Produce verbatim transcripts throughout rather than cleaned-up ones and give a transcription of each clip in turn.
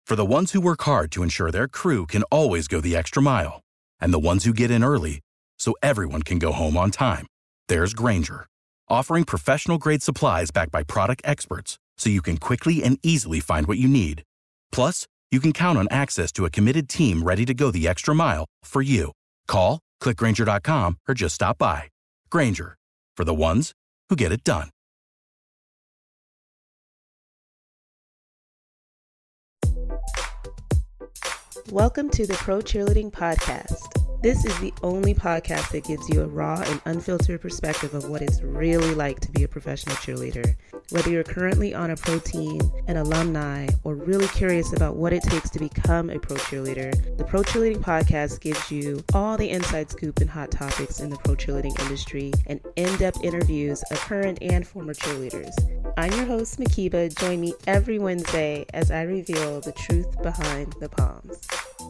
For the ones who work hard to ensure their crew can always go the extra mile, and the ones who get in early so everyone can go home on time, there's Grainger, offering professional-grade supplies backed by product experts so you can quickly and easily find what you need. Plus, you can count on access to a committed team ready to go the extra mile for you. Call, click Grainger dot com, or just stop by. Grainger, for the ones who get it done. Welcome to the Pro Cheerleading Podcast. This is the only podcast that gives you a raw and unfiltered perspective of what it's really like to be a professional cheerleader. Whether you're currently on a pro team, an alumni, or really curious about what it takes to become a pro cheerleader, the Pro Cheerleading Podcast gives you all the inside scoop and hot topics in the pro cheerleading industry and in-depth interviews of current and former cheerleaders. I'm your host, Makiba. Join me every Wednesday as I reveal the truth behind the poms.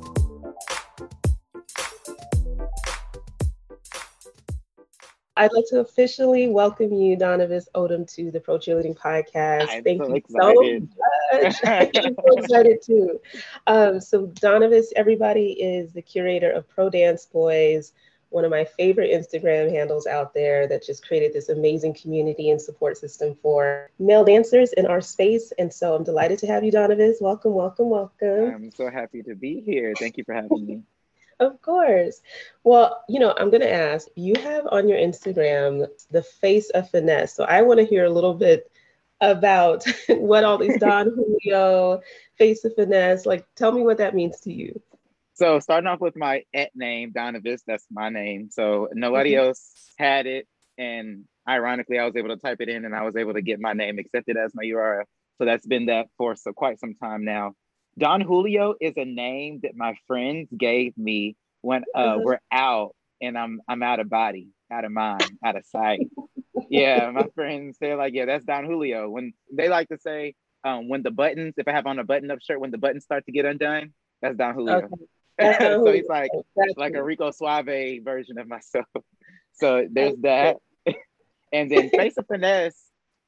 I'd like to officially welcome you, Donovis Odom, to the Pro Cheerleading Podcast. I'm Thank so you excited. so much. I'm so excited too. Um, so Donovis, everybody, is the curator of Pro Dance Boys, one of my favorite Instagram handles out there that just created this amazing community and support system for male dancers in our space. And so I'm delighted to have you, Donovis. Welcome, welcome, welcome. I'm so happy to be here. Thank you for having me. Of course. Well, you know, I'm going to ask, you have on your Instagram the face of finesse. So I want to hear a little bit about what all these Don Julio, face of finesse, like, tell me what that means to you. So starting off with my et name, Donovis, that's my name. So nobody mm-hmm. else had it. And ironically, I was able to type it in and I was able to get my name accepted as my U R L. So that's been that for so quite some time now. Don Julio is a name that my friends gave me when uh, we're out and I'm I'm out of body, out of mind, out of sight. Yeah, my friends, they're like, yeah, that's Don Julio. When they like to say, um, when the buttons, if I have on a button-up shirt, when the buttons start to get undone, that's Don Julio. Okay. That's Don Julio. So he's like, that's like a Rico Suave version of myself. So there's that. And then face of finesse,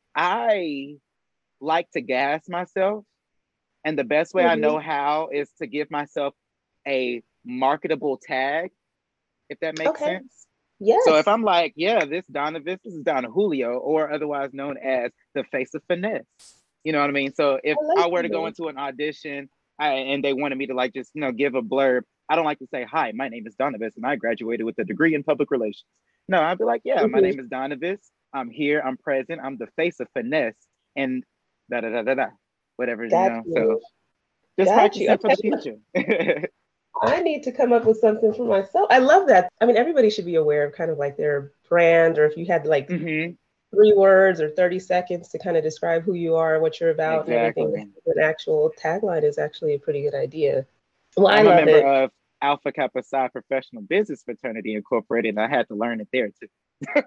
I like to gas myself. And the best way mm-hmm. I know how is to give myself a marketable tag, if that makes okay. sense. Yes. So if I'm like, yeah, this Donovis, this is Don Julio, or otherwise known as the face of finesse. You know what I mean? So if I, like I were to go into an audition I, and they wanted me to like just, you know, give a blurb, I don't like to say, hi, my name is Donovis and I graduated with a degree in public relations. No, I'd be like, yeah, mm-hmm. my name is Donovis. I'm here, I'm present, I'm the face of finesse, and da da da da da. Whatever, Got you know, you. so just practice it for the future. I need to come up with something for myself. I love that. I mean, everybody should be aware of kind of like their brand, or if you had like mm-hmm. three words or thirty seconds to kind of describe who you are, what you're about, exactly. and everything. An actual tagline is actually a pretty good idea. Well, I'm I love a member it. of Alpha Kappa Psi Professional Business Fraternity Incorporated, and I had to learn it there too.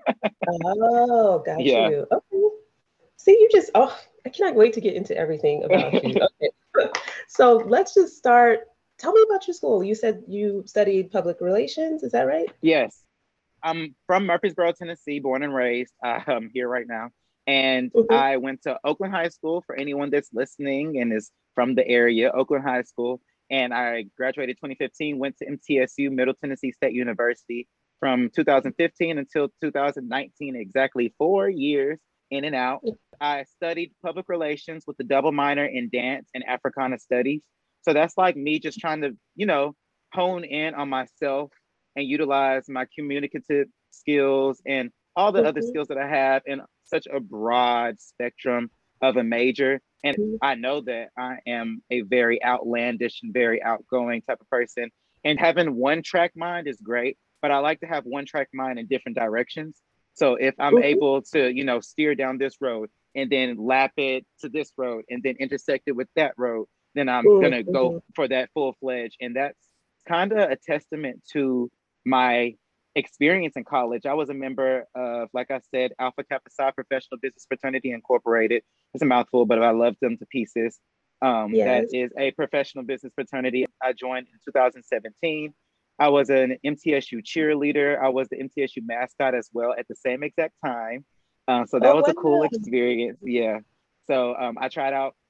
Oh, got yeah. you. Okay. See, you just, oh, I cannot wait to get into everything about you. Okay. So let's just start. Tell me about your school. You said you studied public relations. Is that right? Yes. I'm from Murfreesboro, Tennessee, born and raised. I'm here right now. And mm-hmm. I went to Oakland High School, for anyone that's listening and is from the area, Oakland High School. And I graduated twenty fifteen, went to M T S U, Middle Tennessee State University, from two thousand fifteen until two thousand nineteen, exactly four years. In and out. I studied public relations with a double minor in dance and Africana studies. So that's like me just trying to, you know, hone in on myself and utilize my communicative skills and all the mm-hmm. other skills that I have in such a broad spectrum of a major. And mm-hmm. I know that I am a very outlandish and very outgoing type of person. And having one track mind is great, but I like to have one track mind in different directions. So if I'm mm-hmm. able to, you know, steer down this road and then lap it to this road and then intersect it with that road, then I'm mm-hmm. going to go for that full fledged. And that's kind of a testament to my experience in college. I was a member of, like I said, Alpha Kappa Psi Professional Business Fraternity Incorporated. It's a mouthful, but I love them to pieces. Um, yes. That is a professional business fraternity. I joined in two thousand seventeen. I was an M T S U cheerleader. I was the M T S U mascot as well at the same exact time. Um, so that oh, was a cool experience. Yeah. So um, I tried out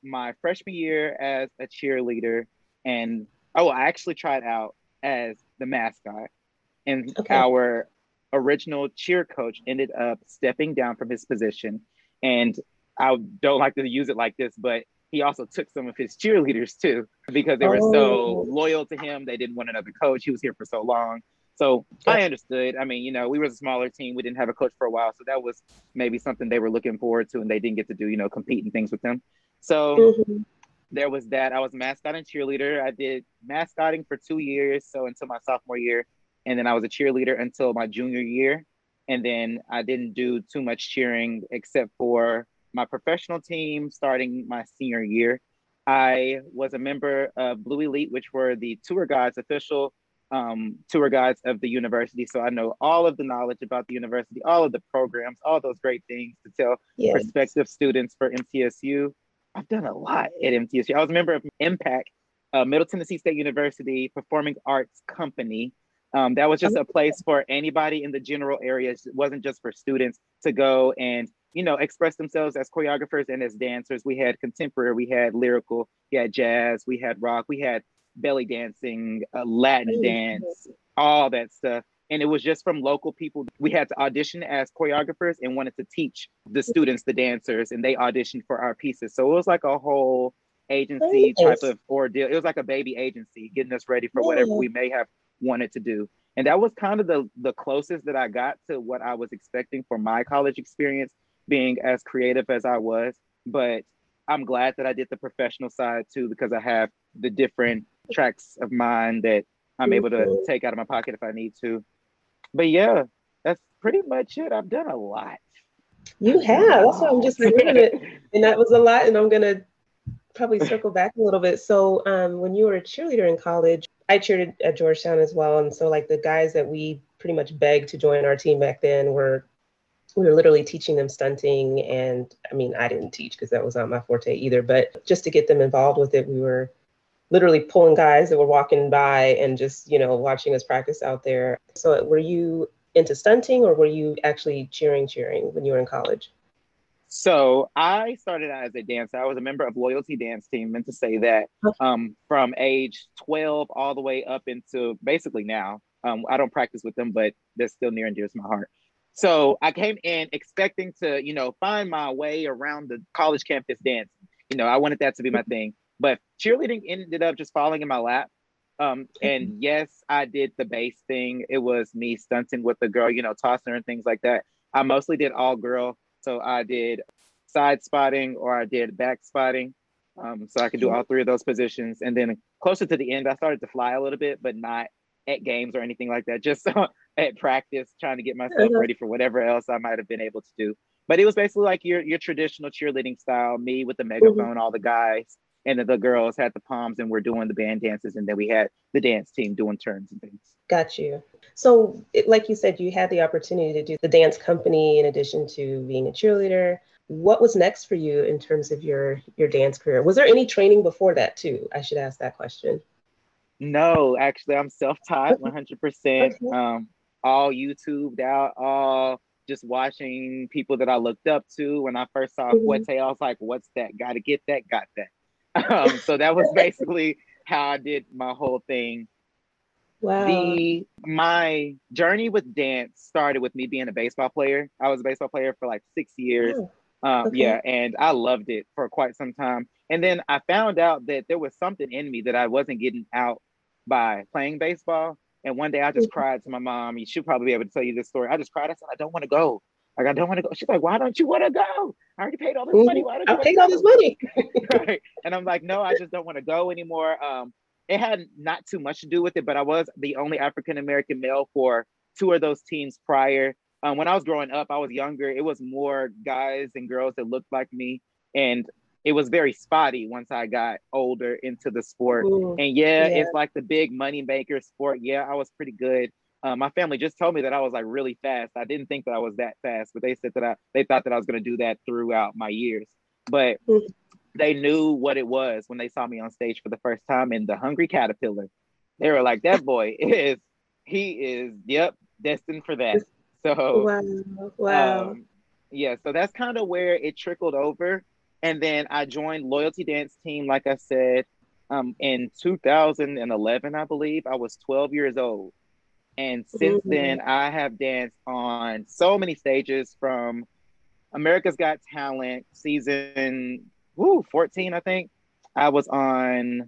my freshman year as a cheerleader, and oh, I actually tried out as the mascot, and Okay. our original cheer coach ended up stepping down from his position. And I don't like to use it like this, but he also took some of his cheerleaders too, because they were so Oh, loyal to him. They didn't want another coach. He was here for so long. So I gotcha. understood. I mean, you know, we were a smaller team. We didn't have a coach for a while. So that was maybe something they were looking forward to, and they didn't get to do, you know, compete and things with them. So Mhm. there was that. I was mascot and cheerleader. I did mascotting for two years, so until my sophomore year, and then I was a cheerleader until my junior year. And then I didn't do too much cheering except for my professional team starting my senior year. I was a member of Blue Elite, which were the tour guides, official um, tour guides of the university. So I know all of the knowledge about the university, all of the programs, all those great things to tell Yeah. prospective students for M T S U. I've done a lot at M T S U. I was a member of Impact, uh, Middle Tennessee State University Performing Arts Company. Um, that was just a place for anybody in the general area. It wasn't just for students to go and, you know, express themselves as choreographers and as dancers. We had contemporary, we had lyrical, we had jazz, we had rock, we had belly dancing, uh, Latin dance, all that stuff. And it was just from local people. We had to audition as choreographers and wanted to teach the students, the dancers, and they auditioned for our pieces. So it was like a whole agency type Nice. of ordeal. It was like a baby agency getting us ready for whatever Yeah. we may have wanted to do. And that was kind of the the closest that I got to what I was expecting for my college experience, being as creative as I was. But I'm glad that I did the professional side too, because I have the different tracks of mine that I'm able to Mhm. take out of my pocket if I need to. But yeah, that's pretty much it. I've done a lot. You I've done a have. That's why I'm lot. just like, wait a minute. And that was a lot. And I'm gonna probably circle back a little bit. So, um, when you were a cheerleader in college, I cheered at Georgetown as well. And so, like, the guys that we pretty much begged to join our team back then were we were literally teaching them stunting. And I mean, I didn't teach because that was not my forte either. But just to get them involved with it, we were literally pulling guys that were walking by and just, you know, watching us practice out there. So, were you into stunting or were you actually cheering, cheering when you were in college? So I started out as a dancer. I was a member of Loyalty Dance Team, meant to say that um, from age twelve all the way up into basically now. Um, I don't practice with them, but they're still near and dear to my heart. So I came in expecting to, you know, find my way around the college campus dancing. You know, I wanted that to be my thing. But cheerleading ended up just falling in my lap. Um, and yes, I did the bass thing. It was me stunting with the girl, you know, tossing her and things like that. I mostly did all girl. So I did side spotting or I did back spotting. Um, so I could do all three of those positions. And then closer to the end, I started to fly a little bit, but not at games or anything like that. Just at practice, trying to get myself ready for whatever else I might have been able to do. But it was basically like your your traditional cheerleading style. Me with the Mhm. megaphone, all the guys, and the, the girls had the palms, and we're doing the band dances, and then we had the dance team doing turns and things. Got you. So, it, like you said, you had the opportunity to do the dance company in addition to being a cheerleader. What was next for you in terms of your your dance career? Was there any training before that too? I should ask that question. No, actually, I'm self-taught Okay. one hundred percent. Okay. Um, all YouTubed out, all just watching people that I looked up to. When I first saw Mhm. Fouette, I was like, what's that? Got to get that, got that. Um, so that was basically how I did my whole thing. Wow. The my journey with dance started with me being a baseball player. I was a baseball player for like six years. Oh, Um, okay. yeah, and I loved it for quite some time. And then I found out that there was something in me that I wasn't getting out by playing baseball. And one day I just Mhm. cried to my mom. She'll probably be able to tell you this story. I just cried. I said, I don't want to go. Like, I don't want to go. She's like, why don't you want to go? I already paid all this money. Mhm. Why don't I you want to paid all this go? money. Right. And I'm like, no, I just don't want to go anymore. Um, it had not too much to do with it, but I was the only African American male for two of those teams prior. Um, when I was growing up, I was younger. It was more guys and girls that looked like me. And it was very spotty once I got older into the sport. Mm, And yeah, yeah. it's like the big money maker sport. Yeah, I was pretty good. Uh, my family just told me that I was like really fast. I didn't think that I was that fast, but they said that I they thought that I was going to do that throughout my years. But Mhm. they knew what it was when they saw me on stage for the first time in the Hungry Caterpillar. They were like, that boy is, he is, yep, destined for that. So, Wow. Wow. um, yeah, so that's kind of where it trickled over. And then I joined Loyalty Dance Team, like I said, um, in two thousand eleven, I believe. I was twelve years old. And since Mm-hmm. then, I have danced on so many stages, from America's Got Talent season woo, fourteen, I think. I was on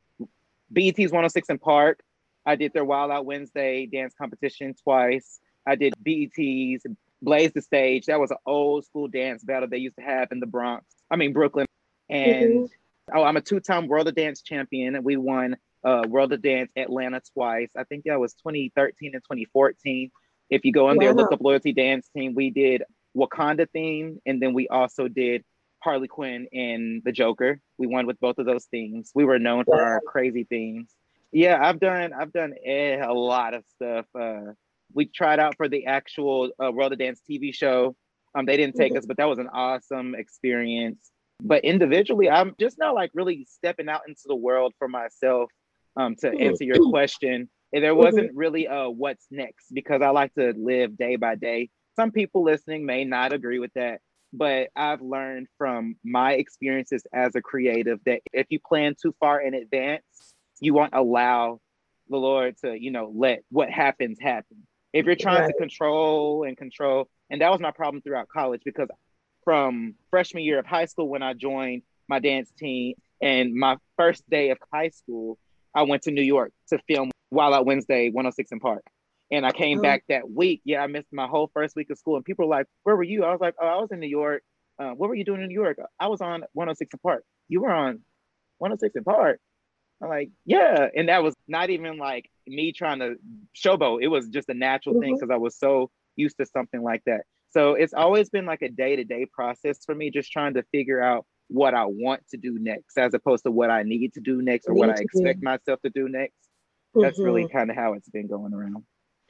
B E T's one oh six in Park. I did their Wild Out Wednesday dance competition twice. I did B E T's Blaze the Stage. That was an old school dance battle they used to have in the Bronx. I mean, Brooklyn. And Mm-hmm. oh, I'm a two-time World of Dance champion. And we won uh, World of Dance Atlanta twice. I think that was twenty thirteen and twenty fourteen. If you go in there, Wow. look up Loyalty Dance Team. We did Wakanda theme, and then we also did Harley Quinn and the Joker. We won with both of those themes. We were known for our crazy themes. Yeah, I've done I've done eh, a lot of stuff. Uh, we tried out for the actual uh, World of Dance T V show. Um, they didn't take us, but that was an awesome experience. But individually, I'm just now like really stepping out into the world for myself. Um, to answer your question, and there wasn't really a what's next, because I like to live day by day. Some people listening may not agree with that, but I've learned from my experiences as a creative that if you plan too far in advance, you won't allow the Lord to, you know, let what happens happen. If you're trying Right. to control and control, and that was my problem throughout college, because from freshman year of high school, when I joined my dance team, and my first day of high school, I went to New York to film Wild Out Wednesday one oh six in Park. And I came Oh. back that week. Yeah, I missed my whole first week of school. And people were like, where were you? I was like, oh, I was in New York. Uh, what were you doing in New York? I was on one oh six in Park. You were on one oh six in Park? I'm like, yeah. And that was not even like me trying to showboat. It was just a natural mm-hmm. thing, because I was so used to something like that. So it's always been like a day-to-day process for me, just trying to figure out what I want to do next, as opposed to what I need to do next or what I expect myself to do next. That's mm-hmm. really kind of how it's been going around.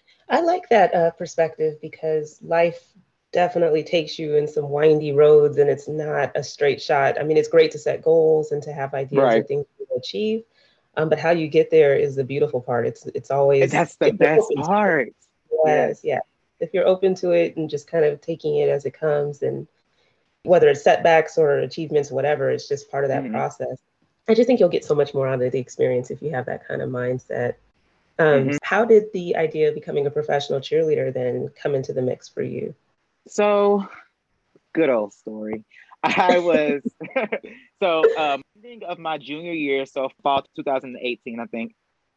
I like that uh, perspective, because life definitely takes you in some windy roads, and it's not a straight shot. I mean, it's great to set goals and to have ideas right. and things to achieve, um, but how you get there is the beautiful part. It's it's always and that's the best part. Yes, yeah. If you're open to it and just kind of taking it as it comes, and whether it's setbacks or achievements, whatever, it's just part of that mm-hmm. process. I just think you'll get so much more out of the experience if you have that kind of mindset. Um, mm-hmm. How did the idea of becoming a professional cheerleader then come into the mix for you? So, good old story. I was, so um, ending of my junior year, so fall two thousand eighteen, I think,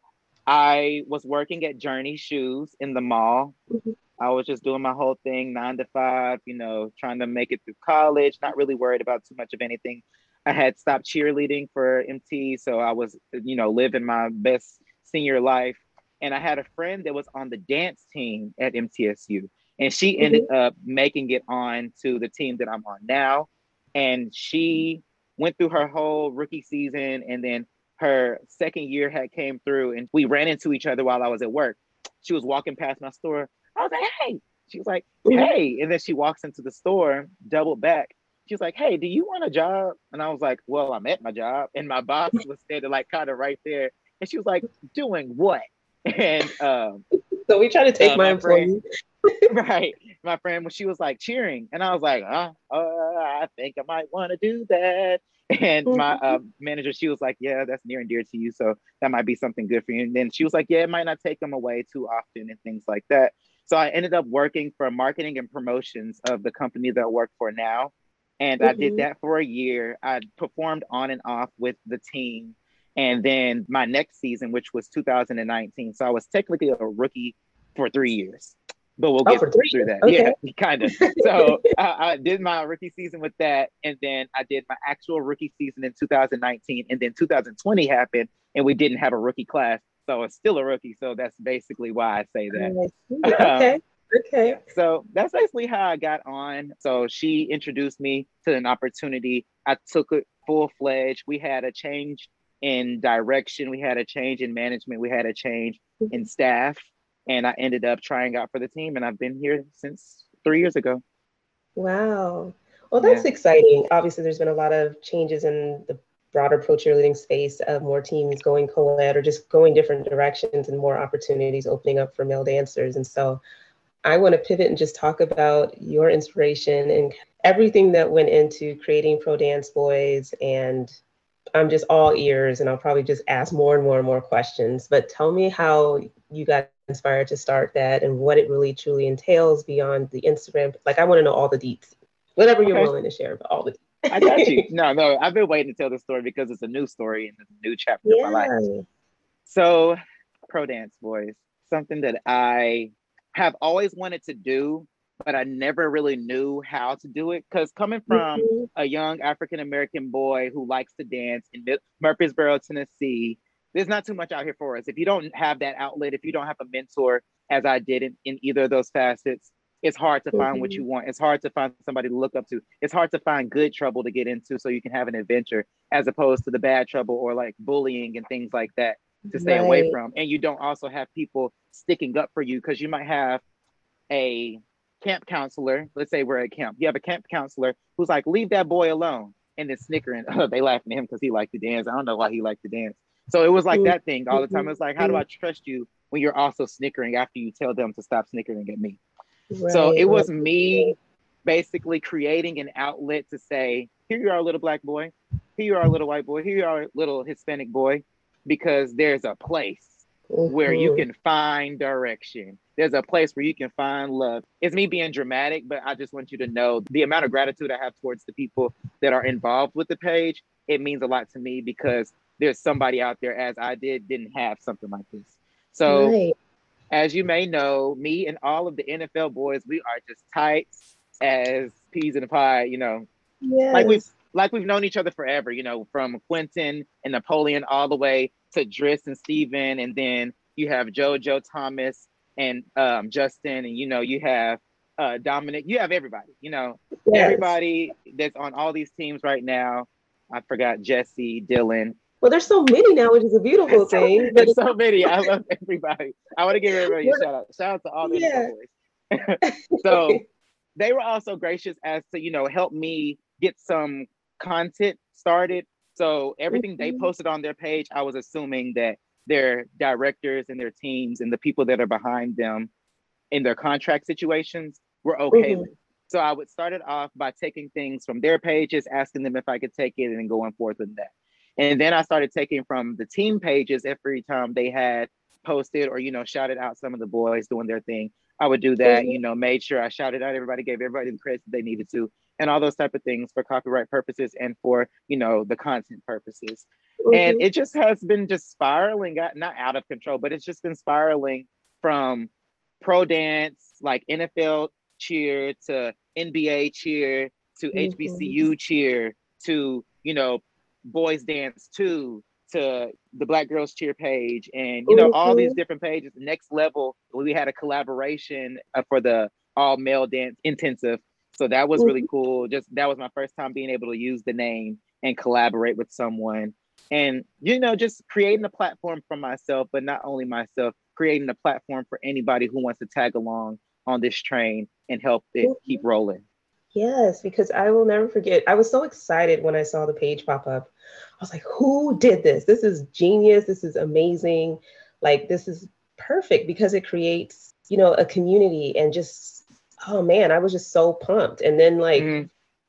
I was working at Journey Shoes in the mall. Mm-hmm. I was just doing my whole thing, nine to five, you know, trying to make it through college, not really worried about too much of anything. I had stopped cheerleading for M T, so I was, you know, living my best senior life. And I had a friend that was on the dance team at M T S U, and she mm-hmm. ended up making it on to the team that I'm on now. And she went through her whole rookie season, and then her second year had came through, and we ran into each other while I was at work. She was walking past my store. I was like, hey. She was like, hey. And then she walks into the store, doubled back. She was like, hey, do you want a job? And I was like, well, I'm at my job. And my boss was standing like kind of right there. And she was like, doing what? And um, so we try to take uh, my, my employee. Right. My friend, when she was like cheering, and I was like, uh, uh I think I might want to do that. And mm-hmm. my uh, manager, she was like, yeah, that's near and dear to you. So that might be something good for you. And then she was like, yeah, it might not take them away too often and things like that. So I ended up working for marketing and promotions of the company that I work for now. And mm-hmm. I did that for a year. I performed on and off with the team. And then my next season, which was two thousand nineteen. So I was technically a rookie for three years. But we'll get oh, through that. Okay. Yeah, kind of. So uh, I did my rookie season with that. And then I did my actual rookie season in two thousand nineteen. And then two thousand twenty happened, and we didn't have a rookie class. So it's still a rookie. So that's basically why I say that. Okay. Um, okay. So that's basically how I got on. So she introduced me to an opportunity. I took it full-fledged. We had a change in direction. We had a change in management. We had a change in staff. And I ended up trying out for the team, and I've been here since three years ago. Wow. Well, that's yeah. exciting. Obviously, there's been a lot of changes in the broader pro cheerleading space, of more teams going co-ed or just going different directions, and more opportunities opening up for male dancers. And so I want to pivot and just talk about your inspiration and everything that went into creating Pro Dance Boys. And I'm just all ears, and I'll probably just ask more and more and more questions. But tell me how you got inspired to start that and what it really truly entails beyond the Instagram. Like, I want to know all the deets, whatever you're Okay. willing to share, but all the I got you. No, no, I've been waiting to tell this story because it's a new story and it's a new chapter Yeah. of my life. So, Pro Dance Boys, something that I have always wanted to do, but I never really knew how to do it. Because coming from Mhm. a young African American boy who likes to dance in Murfreesboro, Tennessee, there's not too much out here for us. If you don't have that outlet, if you don't have a mentor, as I did in, in either of those facets, it's hard to find what you want. It's hard to find somebody to look up to. It's hard to find good trouble to get into so you can have an adventure, as opposed to the bad trouble or like bullying and things like that to stay Right. away from. And you don't also have people sticking up for you, because you might have a camp counselor. Let's say we're at camp. You have a camp counselor who's like, leave that boy alone. And then snickering. Oh, they laughing at him because he liked to dance. I don't know why he liked to dance. So it was like that thing all the time. It's like, how do I trust you when you're also snickering after you tell them to stop snickering at me? Right. So it was me basically creating an outlet to say, here you are, little black boy. Here you are, little white boy. Here you are, little Hispanic boy. Because there's a place mm-hmm. where you can find direction. There's a place where you can find love. It's me being dramatic, but I just want you to know the amount of gratitude I have towards the people that are involved with the page. It means a lot to me because there's somebody out there, as I did, didn't have something like this. So right. As you may know, me and all of the N F L boys, we are just tight as peas in a pie, you know, yes. like we've like we've known each other forever, you know, from Quentin and Napoleon all the way to Driss and Steven. And then you have JoJo Thomas and um, Justin, and, you know, you have uh, Dominic, you have everybody, you know, yes. everybody that's on all these teams right now. I forgot Jesse, Dylan. Well, there's so many now, which is a beautiful so, thing. There's so many. I love everybody. I want to give everybody a shout out. Shout out to all the yeah. boys. So they were also gracious as to, you know, help me get some content started. So everything mm-hmm. they posted on their page, I was assuming that their directors and their teams and the people that are behind them in their contract situations were okay mm-hmm. with. So I would start it off by taking things from their pages, asking them if I could take it, and then going forth with that. And then I started taking from the team pages every time they had posted or, you know, shouted out some of the boys doing their thing. I would do that, mm-hmm. you know, made sure I shouted out everybody, gave everybody the credit they needed to, and all those type of things for copyright purposes and for, you know, the content purposes. Mm-hmm. And it just has been just spiraling, not out of control, but it's just been spiraling from pro dance, like N F L cheer, to N B A cheer, to mm-hmm. H B C U cheer, to, you know, boys dance too, to the Black Girls Cheer page, and you know mm-hmm. all these different pages. Next level, we had a collaboration uh, for the all male dance intensive, so that was mm-hmm. really cool. Just that was my first time being able to use the name and collaborate with someone, and you know just creating a platform for myself, but not only myself, creating a platform for anybody who wants to tag along on this train and help it mm-hmm. keep rolling. Yes, because I will never forget. I was so excited when I saw the page pop up. I was like, who did this? This is genius. This is amazing. Like, this is perfect because it creates, you know, a community and just, oh man, I was just so pumped. And then like, mm-hmm.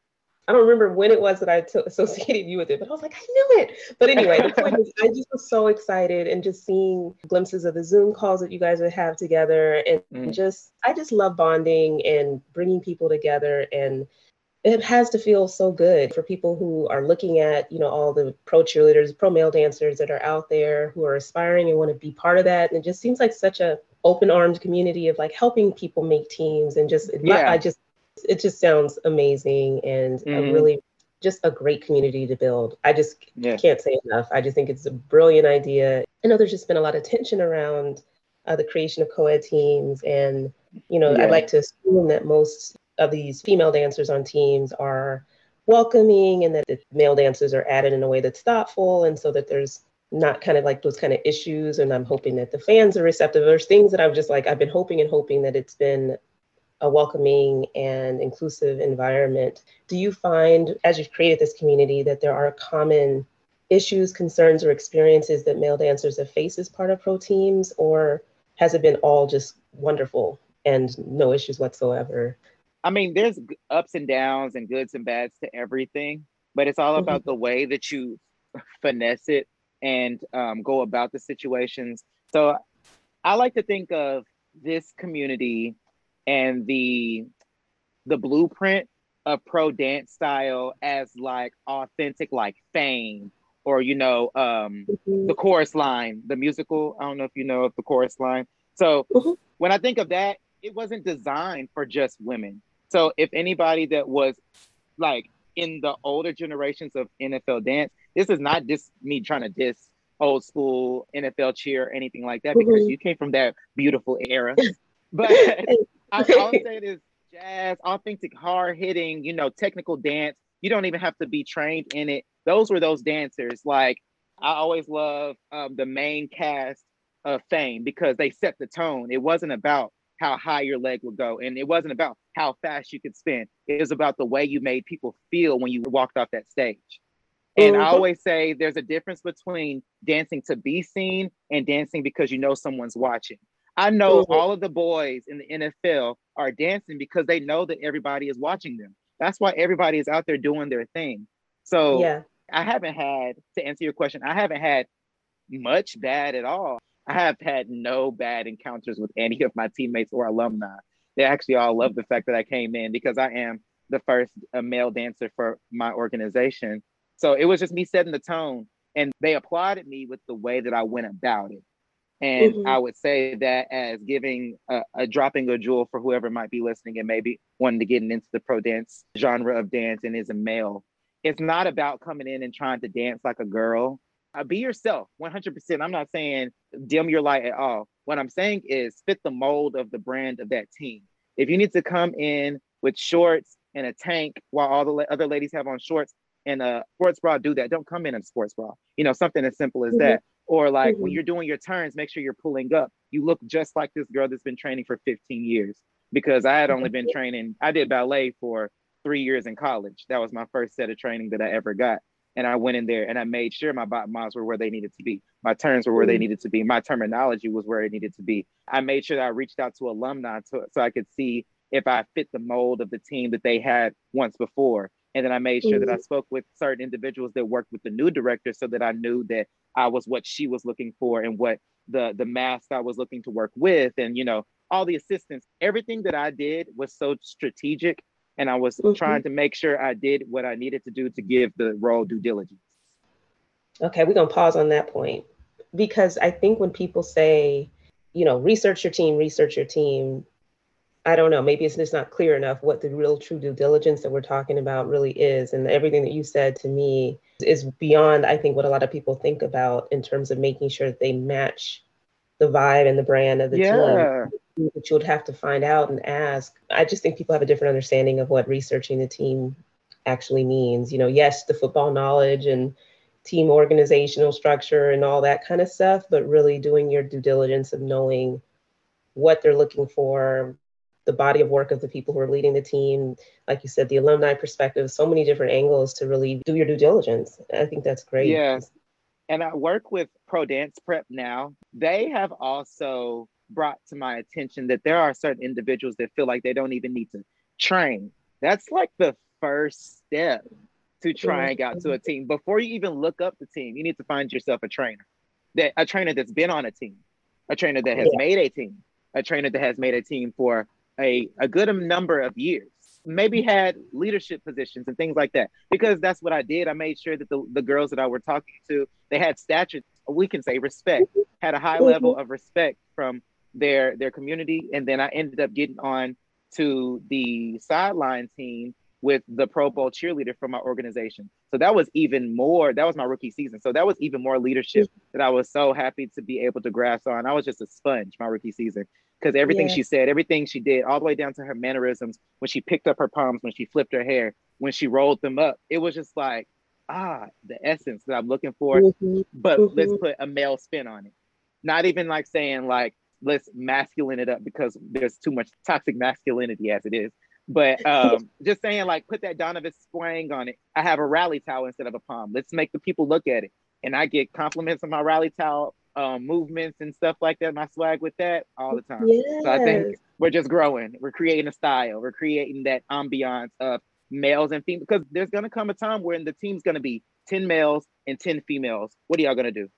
I don't remember when it was that I t- associated you with it, but I was like, I knew it. But anyway, the point is, I just was so excited, and just seeing glimpses of the Zoom calls that you guys would have together, and mm. just, I just love bonding and bringing people together. And it has to feel so good for people who are looking at, you know, all the pro cheerleaders, pro male dancers that are out there who are aspiring and want to be part of that. And it just seems like such a open armed community of like helping people make teams, and just, yeah. I just, it just sounds amazing, and mm-hmm. a really just a great community to build. I just yeah. can't say enough. I just think it's a brilliant idea. I know there's just been a lot of tension around uh, the creation of co-ed teams. And, you know, yeah. I'd like to assume that most of these female dancers on teams are welcoming, and that the male dancers are added in a way that's thoughtful, and so that there's not kind of like those kind of issues. And I'm hoping that the fans are receptive. There's things that I'm just like, I've been hoping and hoping that it's been a welcoming and inclusive environment. Do you find, as you've created this community, that there are common issues, concerns, or experiences that male dancers have faced as part of pro teams, or has it been all just wonderful and no issues whatsoever. I mean, there's ups and downs and goods and bads to everything, but it's all about mm-hmm. the way that you finesse it and um, go about the situations. So I like to think of this community and the the blueprint of pro dance style as like authentic, like Fame, or, you know, um, mm-hmm. the Chorus Line, the musical. I don't know if you know of the Chorus Line. So mm-hmm. when I think of that, it wasn't designed for just women. So if anybody that was like in the older generations of N F L dance, this is not just me trying to diss old school N F L cheer or anything like that, because mm-hmm. you came from that beautiful era. But I, I'll say it is jazz, authentic, hard hitting, you know, technical dance. You don't even have to be trained in it. Those were those dancers. Like, I always love um, the main cast of Fame because they set the tone. It wasn't about how high your leg would go, and it wasn't about how fast you could spin. It was about the way you made people feel when you walked off that stage. And mm-hmm. I always say there's a difference between dancing to be seen and dancing because you know someone's watching. I know mm-hmm. all of the boys in the N F L are dancing because they know that everybody is watching them. That's why everybody is out there doing their thing. So yeah. I haven't had, to answer your question, I haven't had much bad at all. I have had no bad encounters with any of my teammates or alumni. They actually all love the fact that I came in because I am the first uh, male dancer for my organization. So it was just me setting the tone, and they applauded me with the way that I went about it. And mm-hmm. I would say that as giving a, a dropping a jewel for whoever might be listening and maybe wanting to get into the pro dance genre of dance and is a male. It's not about coming in and trying to dance like a girl. Uh, be yourself, one hundred percent. I'm not saying dim your light at all. What I'm saying is fit the mold of the brand of that team. If you need to come in with shorts and a tank while all the la- other ladies have on shorts and a sports bra, do that. Don't come in in a sports bra. You know, something as simple as mm-hmm. that. Or like mm-hmm. when you're doing your turns, make sure you're pulling up. You look just like this girl that's been training for fifteen years, because I had only been training. I did ballet for three years in college. That was my first set of training that I ever got. And I went in there and I made sure my bot mods were where they needed to be. My turns were where they needed to be. My terminology was where it needed to be. I made sure that I reached out to alumni to, so I could see if I fit the mold of the team that they had once before. And then I made sure mm-hmm. that I spoke with certain individuals that worked with the new director so that I knew that I was what she was looking for and what the, the mask I was looking to work with. And, you know, all the assistants, everything that I did was so strategic. And I was mm-hmm. trying to make sure I did what I needed to do to give the role due diligence. Okay, we're going to pause on that point, because I think when people say, you know, research your team, research your team, I don't know, maybe it's just not clear enough what the real true due diligence that we're talking about really is. And everything that you said to me is beyond, I think, what a lot of people think about in terms of making sure that they match the vibe and the brand of the yeah. team. That you would have to find out and ask. I just think people have a different understanding of what researching the team actually means. You know, yes, the football knowledge and team organizational structure and all that kind of stuff, but really doing your due diligence of knowing what they're looking for, the body of work of the people who are leading the team. Like you said, the alumni perspective, so many different angles to really do your due diligence. I think that's great. Yes. And I work with Pro Dance Prep now. They have also brought to my attention that there are certain individuals that feel like they don't even need to train. That's like the first step to trying out to a team. Before you even look up the team, you need to find yourself a trainer, that a trainer that's been on a team, a trainer that has yeah. made a team, a trainer that has made a team for a, a good number of years, maybe had leadership positions and things like that. Because that's what I did. I made sure that the, the girls that I were talking to, they had stature, we can say respect, had a high level of respect from their their community. And then I ended up getting on to the sideline team with the Pro Bowl cheerleader from my organization. So that was even more, that was my rookie season. So that was even more leadership that I was so happy to be able to grasp on. I was just a sponge my rookie season, because everything yeah. she said, everything she did, all the way down to her mannerisms, when she picked up her palms, when she flipped her hair, when she rolled them up, it was just like, ah, the essence that I'm looking for, mm-hmm. but mm-hmm. let's put a male spin on it. Not even like saying like, let's masculine it up, because there's too much toxic masculinity as it is. But um, just saying like, put that Donovan Swang on it. I have a rally towel instead of a palm. Let's make the people look at it. And I get compliments on my rally towel um, movements and stuff like that, my swag with that all the time. So I think Yes. we're just growing. We're creating a style. We're creating that ambiance of males and females, because there's going to come a time when the team's going to be ten males and ten females. What are y'all going to do?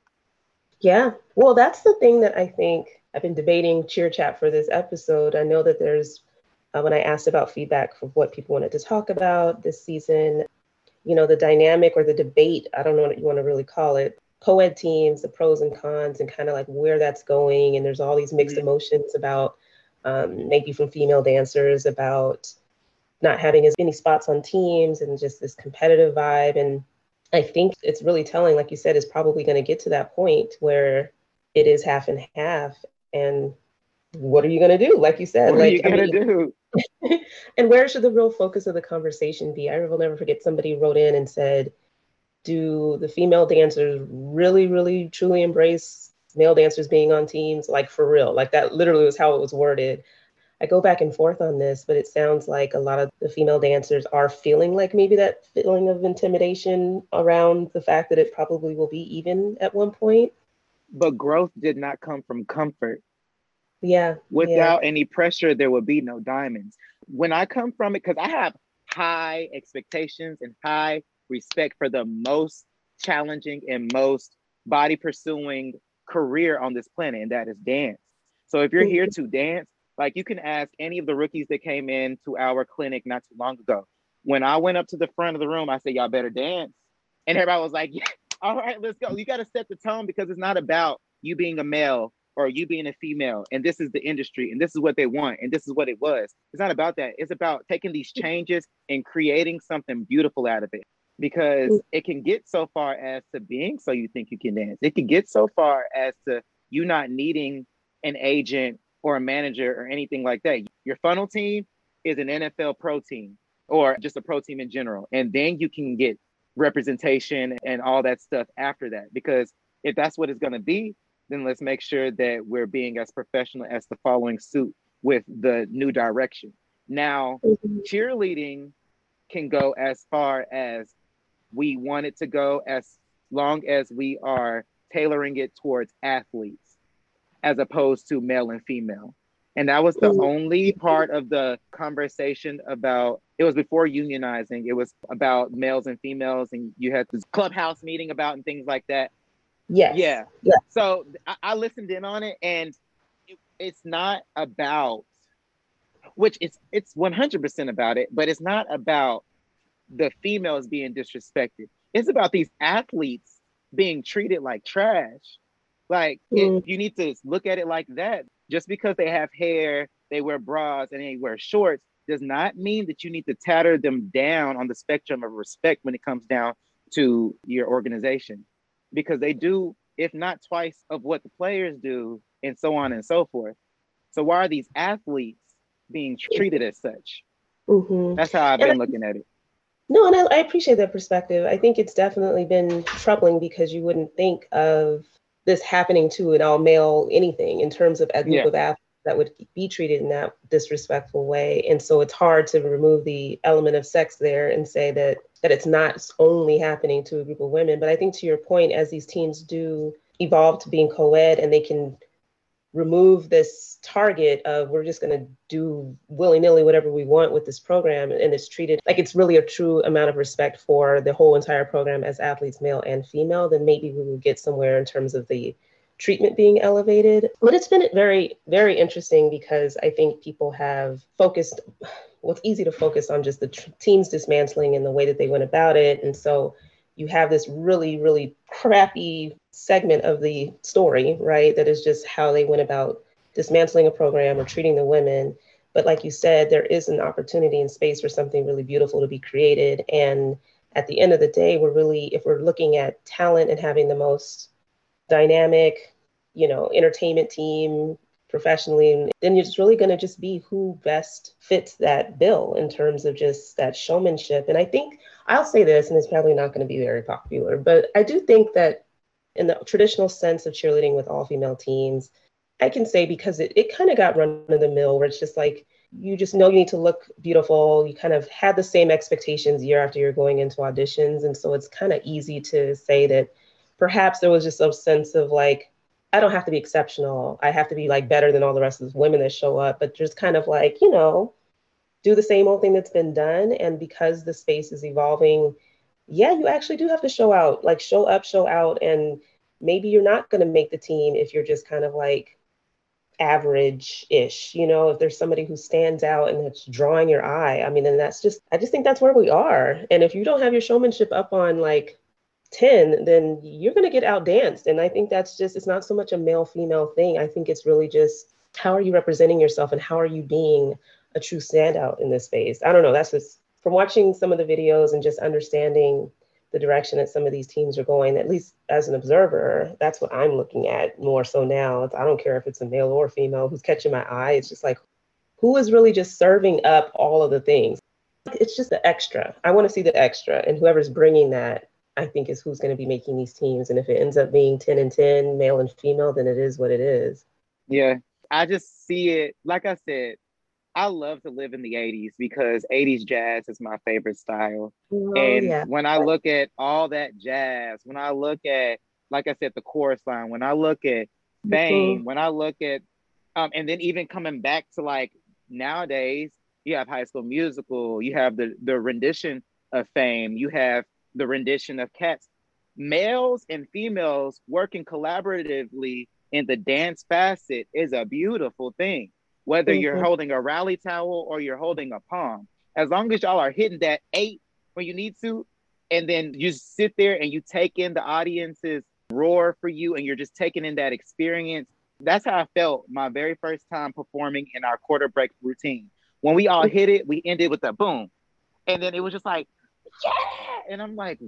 Yeah. Well, that's the thing that I think I've been debating Cheer Chat for this episode. I know that there's, uh, when I asked about feedback for what people wanted to talk about this season, you know, the dynamic or the debate, I don't know what you want to really call it, co-ed teams, the pros and cons, and kind of like where that's going. And there's all these mixed Mm-hmm. emotions about um, maybe from female dancers about not having as many spots on teams and just this competitive vibe. And I think it's really telling, like you said, is probably going to get to that point where it is half and half. And what are you going to do? Like you said, What are you like, I going to mean, do? and where should the real focus of the conversation be? I will never forget somebody wrote in and said, do the female dancers really, really, truly embrace male dancers being on teams? Like for real, like that literally was how it was worded. I go back and forth on this, but it sounds like a lot of the female dancers are feeling like maybe that feeling of intimidation around the fact that it probably will be even at one point. But growth did not come from comfort. Yeah. Without Yeah. any pressure, there would be no diamonds. When I come from it, because I have high expectations and high respect for the most challenging and most body pursuing career on this planet, and that is dance. So if you're here to dance, like you can ask any of the rookies that came in to our clinic not too long ago. When I went up to the front of the room, I said, y'all better dance. And everybody was like, yeah, all right, let's go. You got to set the tone, because it's not about you being a male or you being a female, and this is the industry, and this is what they want, and this is what it was. It's not about that. It's about taking these changes and creating something beautiful out of it, because it can get so far as to being so you think you can dance. It can get so far as to you not needing an agent or a manager or anything like that. Your funnel team is an N F L pro team or just a pro team in general. And then you can get representation and all that stuff after that, because if that's what it's going to be, then let's make sure that we're being as professional as the following suit with the new direction. Now, Mm-hmm. cheerleading can go as far as we want it to go, as long as we are tailoring it towards athletes as opposed to male and female. And that was the Mm-hmm. only part of the conversation about, it was before unionizing. It was about males and females, and you had this clubhouse meeting about and things like that. Yes. Yeah. Yeah. So I, I listened in on it, and it, it's not about, which it's it's one hundred percent about it, but it's not about the females being disrespected. It's about these athletes being treated like trash. Like it, Mm-hmm. you need to look at it like that. Just because they have hair, they wear bras, and they wear shorts does not mean that you need to tatter them down on the spectrum of respect when it comes down to your organization. Because they do, if not twice, of what the players do, and so on and so forth. So why are these athletes being treated as such? Mm-hmm. That's how I've And been looking at it. No, and I, I appreciate that perspective. I think it's definitely been troubling because you wouldn't think of this happening to an all male anything in terms of a group Yeah. of athletes that would be treated in that disrespectful way. And so it's hard to remove the element of sex there and say that that it's not only happening to a group of women. But I think to your point, as these teams do evolve to being co-ed and they can remove this target of we're just going to do willy-nilly whatever we want with this program, and it's treated like it's really a true amount of respect for the whole entire program as athletes, male and female, then maybe we will get somewhere in terms of the treatment being elevated. But it's been very, very interesting because I think people have focused, well, it's easy to focus on just the tr- teams dismantling and the way that they went about it. And so you have this really, really crappy segment of the story, right? That is just how they went about dismantling a program or treating the women. But like you said, there is an opportunity and space for something really beautiful to be created. And at the end of the day, we're really, if we're looking at talent and having the most dynamic, you know, entertainment team professionally, then you're just really going to just be who best fits that bill in terms of just that showmanship. And I think I'll say this, and it's probably not going to be very popular, but I do think that in the traditional sense of cheerleading with all female teams, I can say because it, it kind of got run of the mill where it's just like, you just know you need to look beautiful. You kind of had the same expectations year after year going into auditions. And so it's kind of easy to say that perhaps there was just a sense of like, I don't have to be exceptional. I have to be like better than all the rest of the women that show up, but just kind of like, you know, do the same old thing that's been done. And because the space is evolving, yeah, you actually do have to show out, like show up, show out. And maybe you're not going to make the team if you're just kind of like average-ish, you know, if there's somebody who stands out and it's drawing your eye. I mean, and that's just, I just think that's where we are. And if you don't have your showmanship up on like ten, then you're going to get outdanced. And I think that's just, it's not so much a male female thing. I think it's really just, how are you representing yourself and how are you being a true standout in this space? I don't know. That's just from watching some of the videos and just understanding the direction that some of these teams are going, at least as an observer, that's what I'm looking at more so now. It's, I don't care if it's a male or female who's catching my eye. It's just like, who is really just serving up all of the things? It's just the extra. I want to see the extra. And whoever's bringing that, I think, is who's going to be making these teams. And if it ends up being ten and ten, male and female, then it is what it is. Yeah, I just see it, like I said, I love to live in the eighties because eighties jazz is my favorite style. Oh, and yeah. When I look at all that jazz, when I look at, like I said, the chorus line, when I look at Fame, Mm-hmm. when I look at, um, and then even coming back to like nowadays, you have High School Musical, you have the, the rendition of Fame, you have the rendition of Cats. Males and females working collaboratively in the dance facet is a beautiful thing. Whether Mm-hmm. you're holding a rally towel or you're holding a palm, as long as y'all are hitting that eight when you need to, and then you sit there and you take in the audience's roar for you and you're just taking in that experience. That's how I felt my very first time performing in our quarter break routine. When we all hit it, we ended with a boom. And then it was just like, yeah. And I'm like,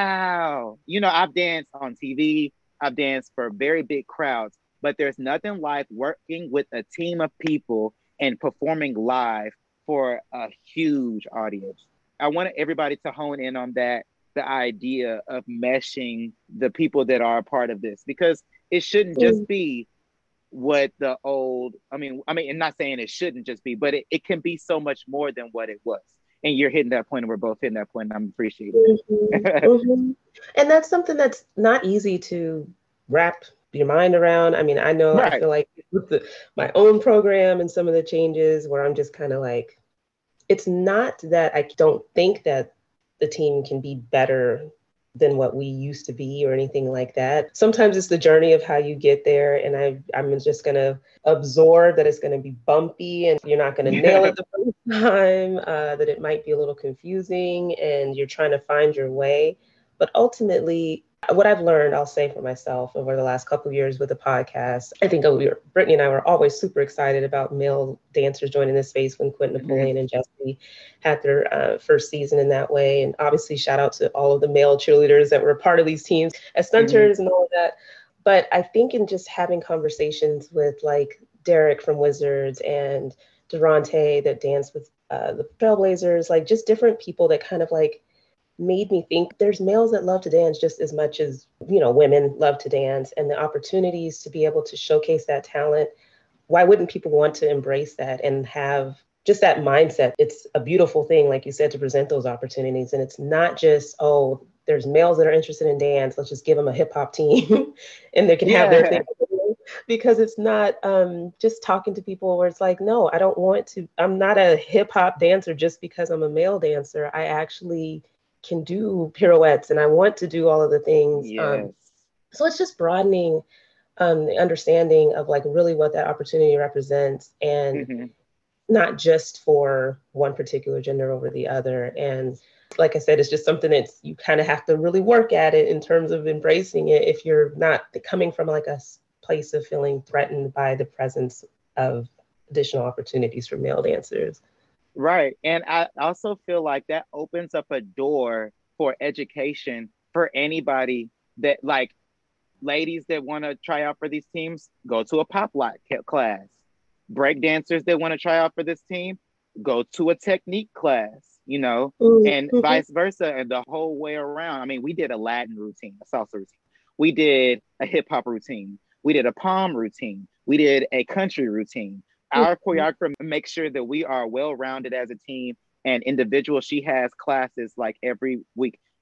wow. You know, I've danced on T V, I've danced for very big crowds, but there's nothing like working with a team of people and performing live for a huge audience. I wanted everybody to hone in on that, the idea of meshing the people that are a part of this, because it shouldn't just be what the old, I mean, I mean, I'm not saying it shouldn't just be, but it, it can be so much more than what it was. And you're hitting that point, and we're both hitting that point, and I'm appreciating it. Mm-hmm. Mm-hmm. And that's something that's not easy to wrap your mind around. I mean, I know, right. I feel like with the, my own program and some of the changes where I'm just kind of like, it's not that I don't think that the team can be better than what we used to be or anything like that. Sometimes it's the journey of how you get there. And I, I'm just going to absorb that it's going to be bumpy and you're not going to nail it the first time, uh, that it might be a little confusing and you're trying to find your way. But ultimately, what I've learned, I'll say for myself over the last couple of years with the podcast, I think we were, Brittany and I were always super excited about male dancers joining this space when Quentin Napoleon mm-hmm. and Jesse had their uh, first season in that way. And obviously shout out to all of the male cheerleaders that were a part of these teams as stunters mm-hmm. and all of that. But I think in just having conversations with like Derek from Wizards and Durante that danced with uh, the Trailblazers, like just different people that kind of like made me think there's males that love to dance just as much as, you know, women love to dance, and the opportunities to be able to showcase that talent. Why wouldn't people want to embrace that and have just that mindset? It's a beautiful thing, like you said, to present those opportunities. And it's not just, oh, there's males that are interested in dance, let's just give them a hip hop team and they can yeah. have their thing. Because it's not um, just talking to people where it's like, no, I don't want to, I'm not a hip hop dancer just because I'm a male dancer. I actually can do pirouettes and I want to do all of the things. Yes. Um, so it's just broadening um, the understanding of like really what that opportunity represents, and mm-hmm. not just for one particular gender over the other. And like I said, it's just something that's, you kind of have to really work at it in terms of embracing it if you're not coming from like a place of feeling threatened by the presence of additional opportunities for male dancers. Right. And I also feel like that opens up a door for education for anybody that, like, ladies that want to try out for these teams, go to a pop lock class. Break dancers that want to try out for this team, go to a technique class, you know, mm-hmm. and vice versa, and the whole way around. I mean, we did a Latin routine, a salsa routine. We did a hip hop routine. We did a palm routine. We did a country routine. Our choreographer makes sure that we are well-rounded as a team and individual. She has classes like every week.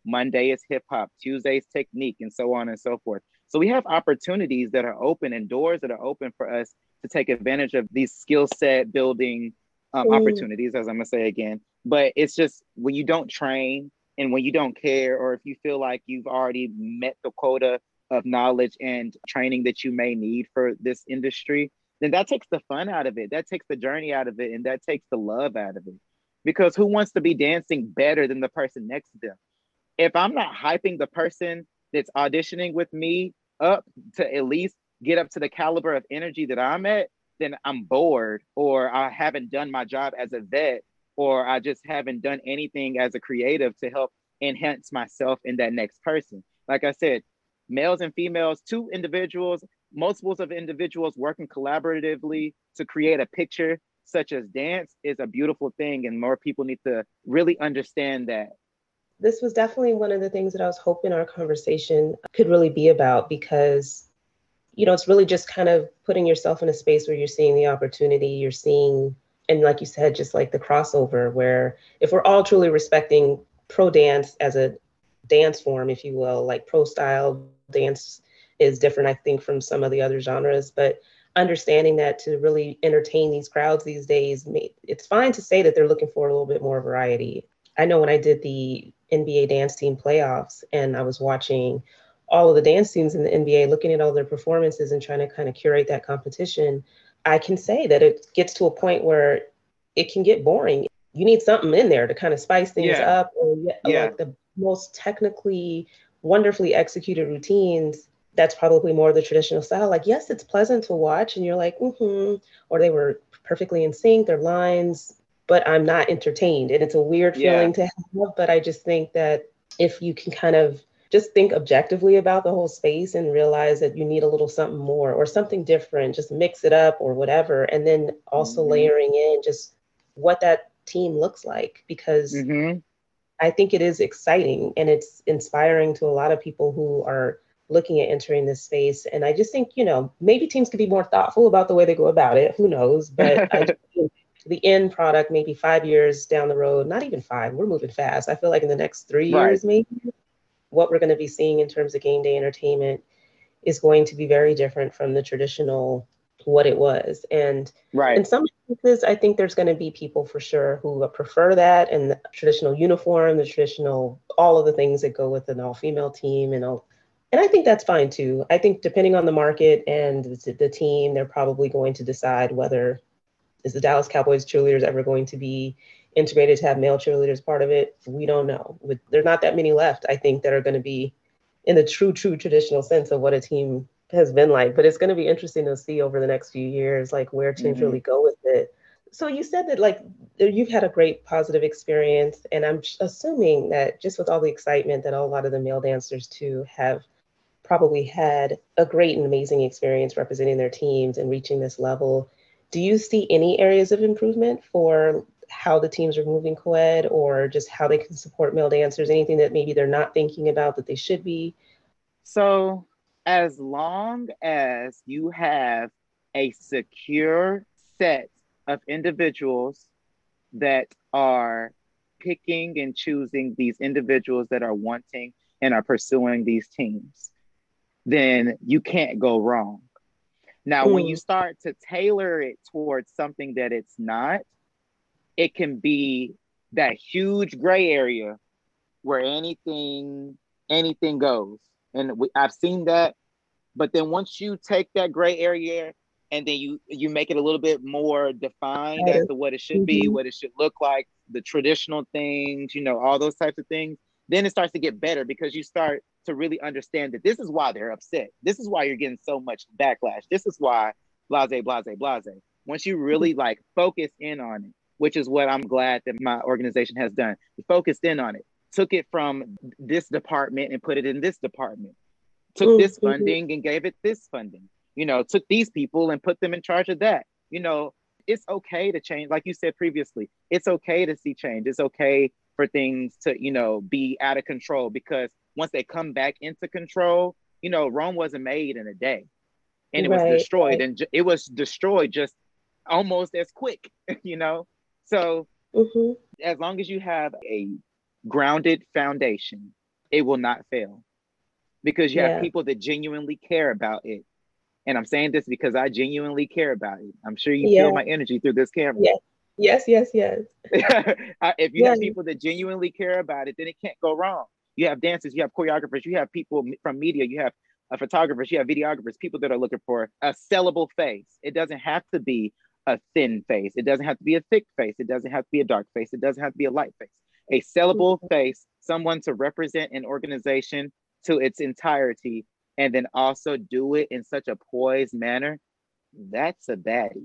Monday is hip hop, Tuesday's technique, and so on and so forth. So we have opportunities that are open and doors that are open for us to take advantage of these skill set building um, mm. opportunities, as I'm gonna say again. But it's just when you don't train and when you don't care, or if you feel like you've already met the quota of knowledge and training that you may need for this industry, then that takes the fun out of it. That takes the journey out of it. And that takes the love out of it. Because who wants to be dancing better than the person next to them? If I'm not hyping the person that's auditioning with me up to at least get up to the caliber of energy that I'm at, then I'm bored, or I haven't done my job as a vet, or I just haven't done anything as a creative to help enhance myself in that next person. Like I said, males and females, two individuals, multiples of individuals working collaboratively to create a picture such as dance is a beautiful thing. And more people need to really understand that. This was definitely one of the things that I was hoping our conversation could really be about, because, you know, it's really just kind of putting yourself in a space where you're seeing the opportunity, you're seeing, and like you said, just like the crossover, where if we're all truly respecting pro dance as a dance form, if you will, like pro style dance is different, I think, from some of the other genres, but understanding that to really entertain these crowds these days, it's fine to say that they're looking for a little bit more variety. I know when I did the N B A dance team playoffs and I was watching all of the dance teams in the N B A, looking at all their performances and trying to kind of curate that competition, I can say that it gets to a point where it can get boring. You need something in there to kind of spice things yeah. up, or yeah. like the most technically wonderfully executed routines. That's probably more the traditional style. Like, yes, it's pleasant to watch and you're like, mm-hmm, or they were perfectly in sync, their lines, but I'm not entertained. And it's a weird yeah. feeling to have, but I just think that if you can kind of just think objectively about the whole space and realize that you need a little something more or something different, just mix it up or whatever. And then also mm-hmm. layering in just what that team looks like, because mm-hmm. I think it is exciting and it's inspiring to a lot of people who are looking at entering this space. And I just think, you know, maybe teams could be more thoughtful about the way they go about it. Who knows? But I just think the end product, maybe five years down the road, not even five, we're moving fast. I feel like in the next three right. years, maybe, what we're going to be seeing in terms of game day entertainment is going to be very different from the traditional what it was. And right. in some cases, I think there's going to be people for sure who prefer that, and the traditional uniform, the traditional, all of the things that go with an all-female team and all. And I think that's fine too. I think depending on the market and the, the team, they're probably going to decide whether is the Dallas Cowboys cheerleaders ever going to be integrated to have male cheerleaders part of it. We don't know. There's not that many left, I think, that are going to be in the true, true traditional sense of what a team has been like. But it's going to be interesting to see over the next few years, like where teams mm-hmm. really go with it. So you said that like you've had a great positive experience, and I'm assuming that just with all the excitement that a lot of the male dancers too have probably had a great and amazing experience representing their teams and reaching this level. Do you see any areas of improvement for how the teams are moving co-ed, or just how they can support male dancers, anything that maybe they're not thinking about that they should be? So as long as you have a secure set of individuals that are picking and choosing these individuals that are wanting and are pursuing these teams, then you can't go wrong. Now, mm. when you start to tailor it towards something that it's not, it can be that huge gray area where anything, anything goes. And we, I've seen that. But then once you take that gray area and then you, you make it a little bit more defined as to what it should mm-hmm. be, what it should look like, the traditional things, you know, all those types of things, then it starts to get better, because you start to really understand that this is why they're upset. This is why you're getting so much backlash. This is why blase, blase, blase. Once you really like focus in on it, which is what I'm glad that my organization has done. We focused in on it, took it from this department and put it in this department, took mm-hmm. this funding and gave it this funding, you know, took these people and put them in charge of that. You know, it's okay to change. Like you said previously, it's okay to see change. It's okay for things to, you know, be out of control, because once they come back into control, you know, Rome wasn't made in a day, and it right, was destroyed right. and ju- it was destroyed just almost as quick, you know? So mm-hmm. as long as you have a grounded foundation it will not fail because you Yeah. have people that genuinely care about it. And I'm saying this because I genuinely care about it. I'm sure you Yeah. feel my energy through this camera. Yeah. Yes, yes, yes. If you Yeah. have people that genuinely care about it, then it can't go wrong. You have dancers, you have choreographers, you have people from media, you have uh, photographers, you have videographers, people that are looking for a sellable face. It doesn't have to be a thin face. It doesn't have to be a thick face. It doesn't have to be a dark face. It doesn't have to be a light face. A sellable mm-hmm. face, someone to represent an organization to its entirety, and then also do it in such a poised manner. That's a baddie.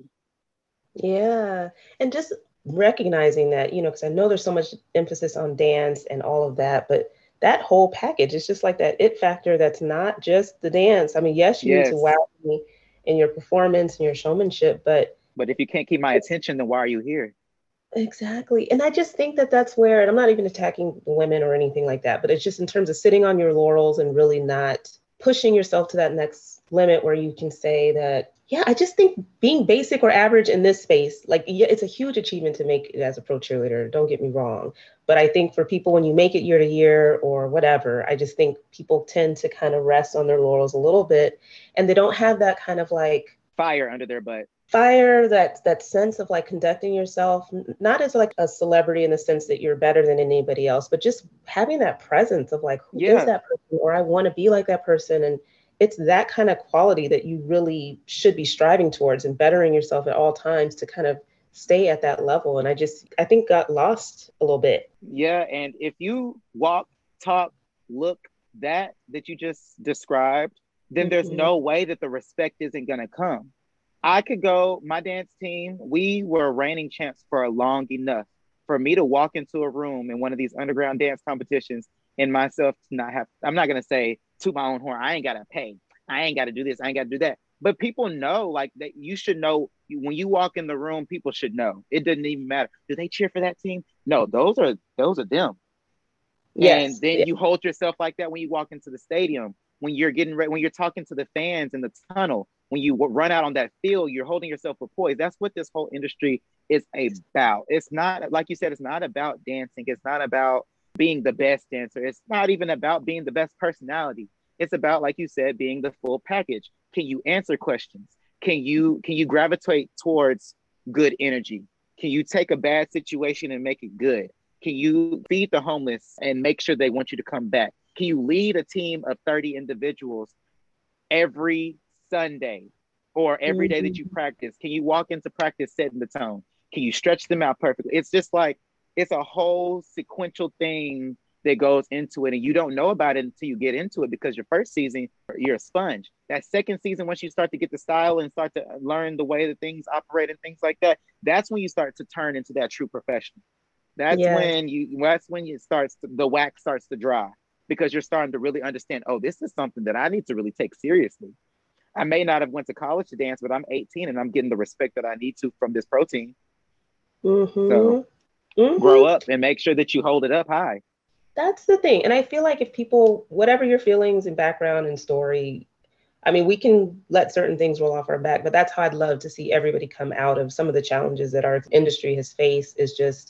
Yeah. And just recognizing that, you know, because I know there's so much emphasis on dance and all of that, but that whole package is just like that it factor that's not just the dance. I mean, yes, you yes. need to wow me in your performance and your showmanship, but but if you can't keep my attention, then why are you here? Exactly. And I just think that that's where, and I'm not even attacking women or anything like that, but it's just in terms of sitting on your laurels and really not pushing yourself to that next limit where you can say that, yeah, I just think being basic or average in this space, like, yeah, it's a huge achievement to make it as a pro cheerleader. Don't get me wrong. But I think for people, when you make it year to year or whatever, I just think people tend to kind of rest on their laurels a little bit, and they don't have that kind of like fire under their butt. Fire, that that sense of like conducting yourself, not as like a celebrity in the sense that you're better than anybody else, but just having that presence of like, who yeah. is that person? Or I want to be like that person. And it's that kind of quality that you really should be striving towards and bettering yourself at all times to kind of stay at that level. And I just, I think got lost a little bit. Yeah. And if you walk, talk, look, that, that you just described, then mm-hmm. there's no way that the respect isn't going to come. I could go, my dance team, we were reigning champs for long enough for me to walk into a room in one of these underground dance competitions and myself to not have, I'm not going to say to my own horn, I ain't got to pay. I ain't got to do this. I ain't got to do that. But people know, like, that you should know when you walk in the room, people should know. It doesn't even matter. Do they cheer for that team? No, those are, those are them. Yes. And then yes. you hold yourself like that when you walk into the stadium, when you're getting ready, when you're talking to the fans in the tunnel, when you run out on that field, you're holding yourself with poise. That's what this whole industry is about. It's not, like you said, it's not about dancing. It's not about being the best dancer. It's not even about being the best personality. It's about, like you said, being the full package. Can you answer questions? Can you, can you gravitate towards good energy? Can you take a bad situation and make it good? Can you feed the homeless and make sure they want you to come back? Can you lead a team of thirty individuals every Sunday or every day that you practice? Can you walk into practice setting the tone? Can you stretch them out perfectly? It's just like, it's a whole sequential thing that goes into it, and you don't know about it until you get into it, because your first season, you're a sponge. That second season, once you start to get the style and start to learn the way that things operate and things like that, that's when you start to turn into that true professional. That's yeah. when you, that's when it starts, to, the wax starts to dry, because you're starting to really understand, oh, this is something that I need to really take seriously. I may not have went to college to dance, but I'm eighteen and I'm getting the respect that I need to from this pro team. Mm-hmm. So mm-hmm. grow up and make sure that you hold it up high. That's the thing. And I feel like if people, whatever your feelings and background and story, I mean, we can let certain things roll off our back, but that's how I'd love to see everybody come out of some of the challenges that our industry has faced. Is just,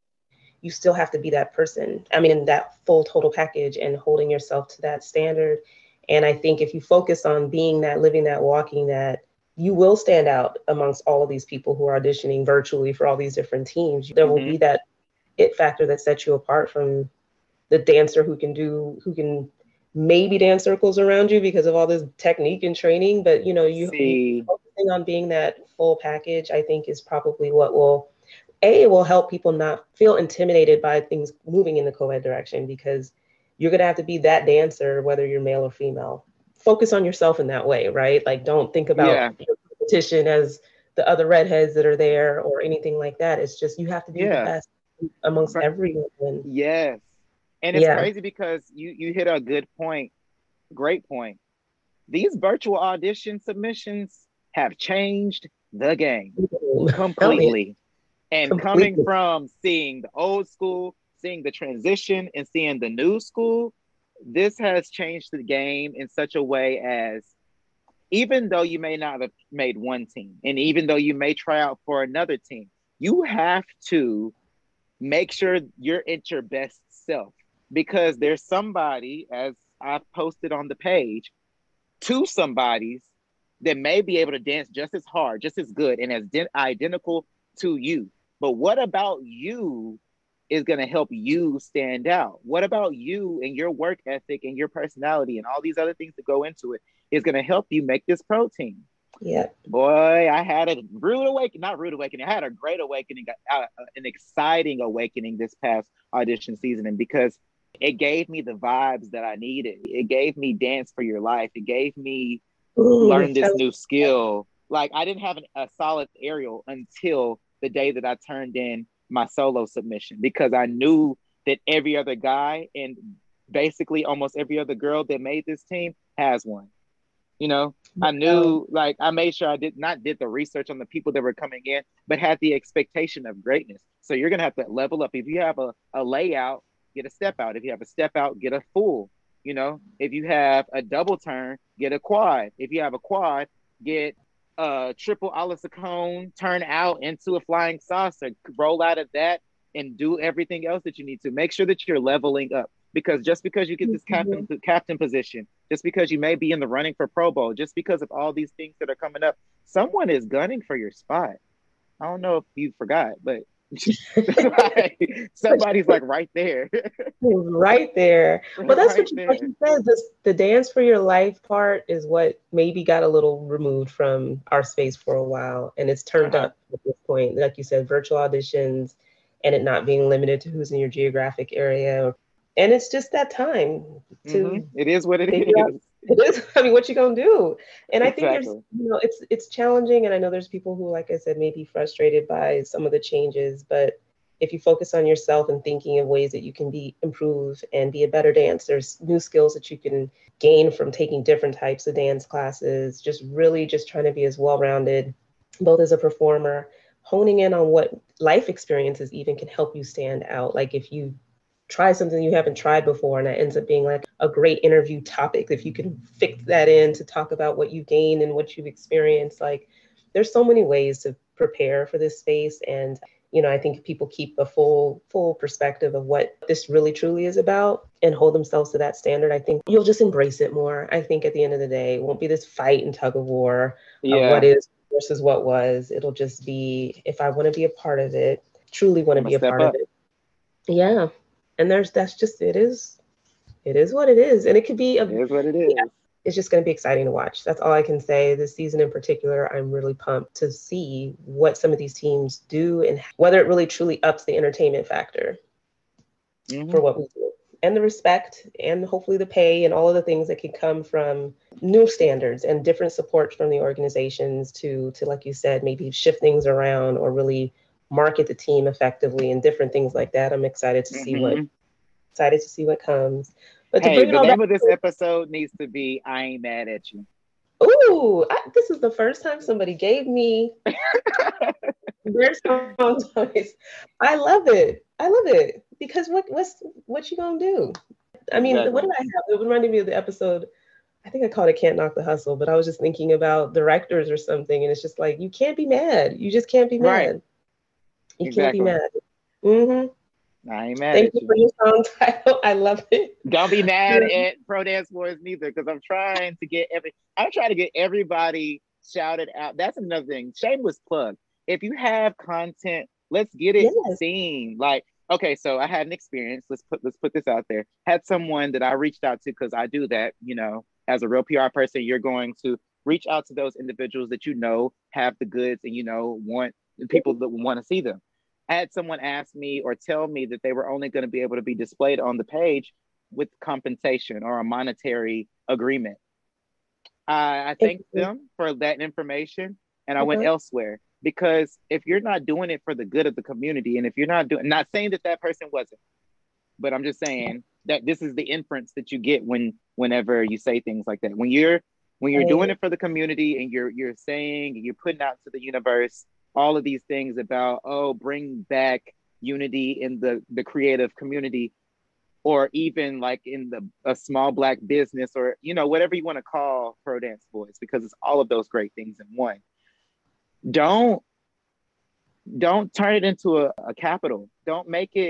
you still have to be that person. I mean, in that full total package and holding yourself to that standard. And I think if you focus on being that, living that, walking that, you will stand out amongst all of these people who are auditioning virtually for all these different teams. There mm-hmm. will be that it factor that sets you apart from the dancer who can do, who can maybe dance circles around you because of all this technique and training. But, you know, you, you focusing on being that full package, I think, is probably what will, A, it will help people not feel intimidated by things moving in the co-ed direction, because you're going to have to be that dancer, whether you're male or female. Focus on yourself in that way, right? Like, don't think about yeah. your competition as the other redheads that are there or anything like that. It's just, you have to be yeah. the best amongst but, everyone. Yes. And it's yeah. crazy because you, you hit a good point, great point. These virtual audition submissions have changed the game completely. And completely. Coming from seeing the old school, seeing the transition, and seeing the new school, this has changed the game in such a way as, even though you may not have made one team, and even though you may try out for another team, you have to make sure you're at your best self. because there's somebody, as I've posted on the page, two somebodies that may be able to dance just as hard, just as good, and as de- identical to you. But what about you is going to help you stand out? What about you and your work ethic and your personality and all these other things that go into it is going to help you make this pro team? Yeah. Boy, I had a rude awakening, not rude awakening. I had a great awakening, uh, an exciting awakening this past audition season. And because it gave me the vibes that I needed. It gave me dance for your life. It gave me Ooh, learn this new skill. Like I didn't have an, a solid aerial until the day that I turned in my solo submission, because I knew that every other guy and basically almost every other girl that made this team has one. You know, I knew, like, I made sure I did not did the research on the people that were coming in, but had the expectation of greatness. So you're going to have to level up. If you have a, a layout, get a step out. If you have a step out, get a full. You know, if you have a double turn, get a quad. If you have a quad, get a triple a la Sacone, turn out into a flying saucer, roll out of that and do everything else that you need to. Make sure that you're leveling up. Because just because you get this captain mm-hmm. captain position, just because you may be in the running for Pro Bowl, just because of all these things that are coming up, someone is gunning for your spot. I don't know if you forgot, but like, somebody's like right there. Right there. Well, that's right what you, like you said, this, the dance for your life part is what maybe got a little removed from our space for a while. And it's turned uh-huh. up at this point. Like you said, virtual auditions and it not being limited to who's in your geographic area. And it's just that time to mm-hmm. It is what it is. Out, it is. I mean, what you gonna do? And exactly. I think there's, you know, it's it's challenging. And I know there's people who, like I said, may be frustrated by some of the changes. But if you focus on yourself and thinking of ways that you can be improve and be a better dancer, there's new skills that you can gain from taking different types of dance classes. Just really just trying to be as well-rounded, both as a performer, honing in on what life experiences even can help you stand out. Like if you try something you haven't tried before and that ends up being like a great interview topic, if you can fix that in to talk about what you gained and what you've experienced. Like there's so many ways to prepare for this space. And, you know, I think if people keep a full, full perspective of what this really truly is about and hold themselves to that standard, I think you'll just embrace it more. I think at the end of the day, it won't be this fight and tug of war yeah. of what is versus what was. It'll just be, if I want to be a part of it, truly want to be a part up. of it. Yeah. And there's, that's just, it is, it is what it is. And it could be, a, it is what it is. Yeah, it's just going to be exciting to watch. That's all I can say. This season in particular, I'm really pumped to see what some of these teams do and whether it really truly ups the entertainment factor mm-hmm. for what we do. And the respect and hopefully the pay and all of the things that can come from new standards and different support from the organizations to, to, like you said, maybe shift things around or really market the team effectively and different things like that. I'm excited to see mm-hmm. what excited to see what comes. But hey, to bring it the all name back of this to- episode needs to be "I Ain't Mad at You." Ooh, I, this is the first time somebody gave me their song choice. I love it. I love it because what what's what you gonna do? I mean, exactly. What did I have? It reminded me of the episode. I think I called it "Can't Knock the Hustle," but I was just thinking about directors or something, and it's just like you can't be mad. You just can't be mad. Right. You exactly. can't be mad. Mm-hmm. I ain't mad Thank at you you for your song title. I love it. Don't be mad at Pro Dance Boys neither, because I'm trying to get every. I'm trying to get everybody shouted out. That's another thing. Shameless plug. If you have content, let's get it yes. seen. Like, okay, so I had an experience. Let's put let's put this out there. Had someone that I reached out to because I do that. You know, as a real P R person, you're going to reach out to those individuals that you know have the goods and you know want people that want to see them. I had someone ask me or tell me that they were only going to be able to be displayed on the page with compensation or a monetary agreement. I, I thanked them for that information and I mm-hmm. went elsewhere, because if you're not doing it for the good of the community, and if you're not doing, not saying that that person wasn't, but I'm just saying that this is the inference that you get when, whenever you say things like that. When you're, when you're doing it for the community and you're, you're saying, you're putting out to the universe, all of these things about, oh, bring back unity in the, the creative community, or even like in the a small Black business, or, you know, whatever you want to call Pro Dance Boys, because it's all of those great things in one. Don't, don't turn it into a, a capital. Don't make it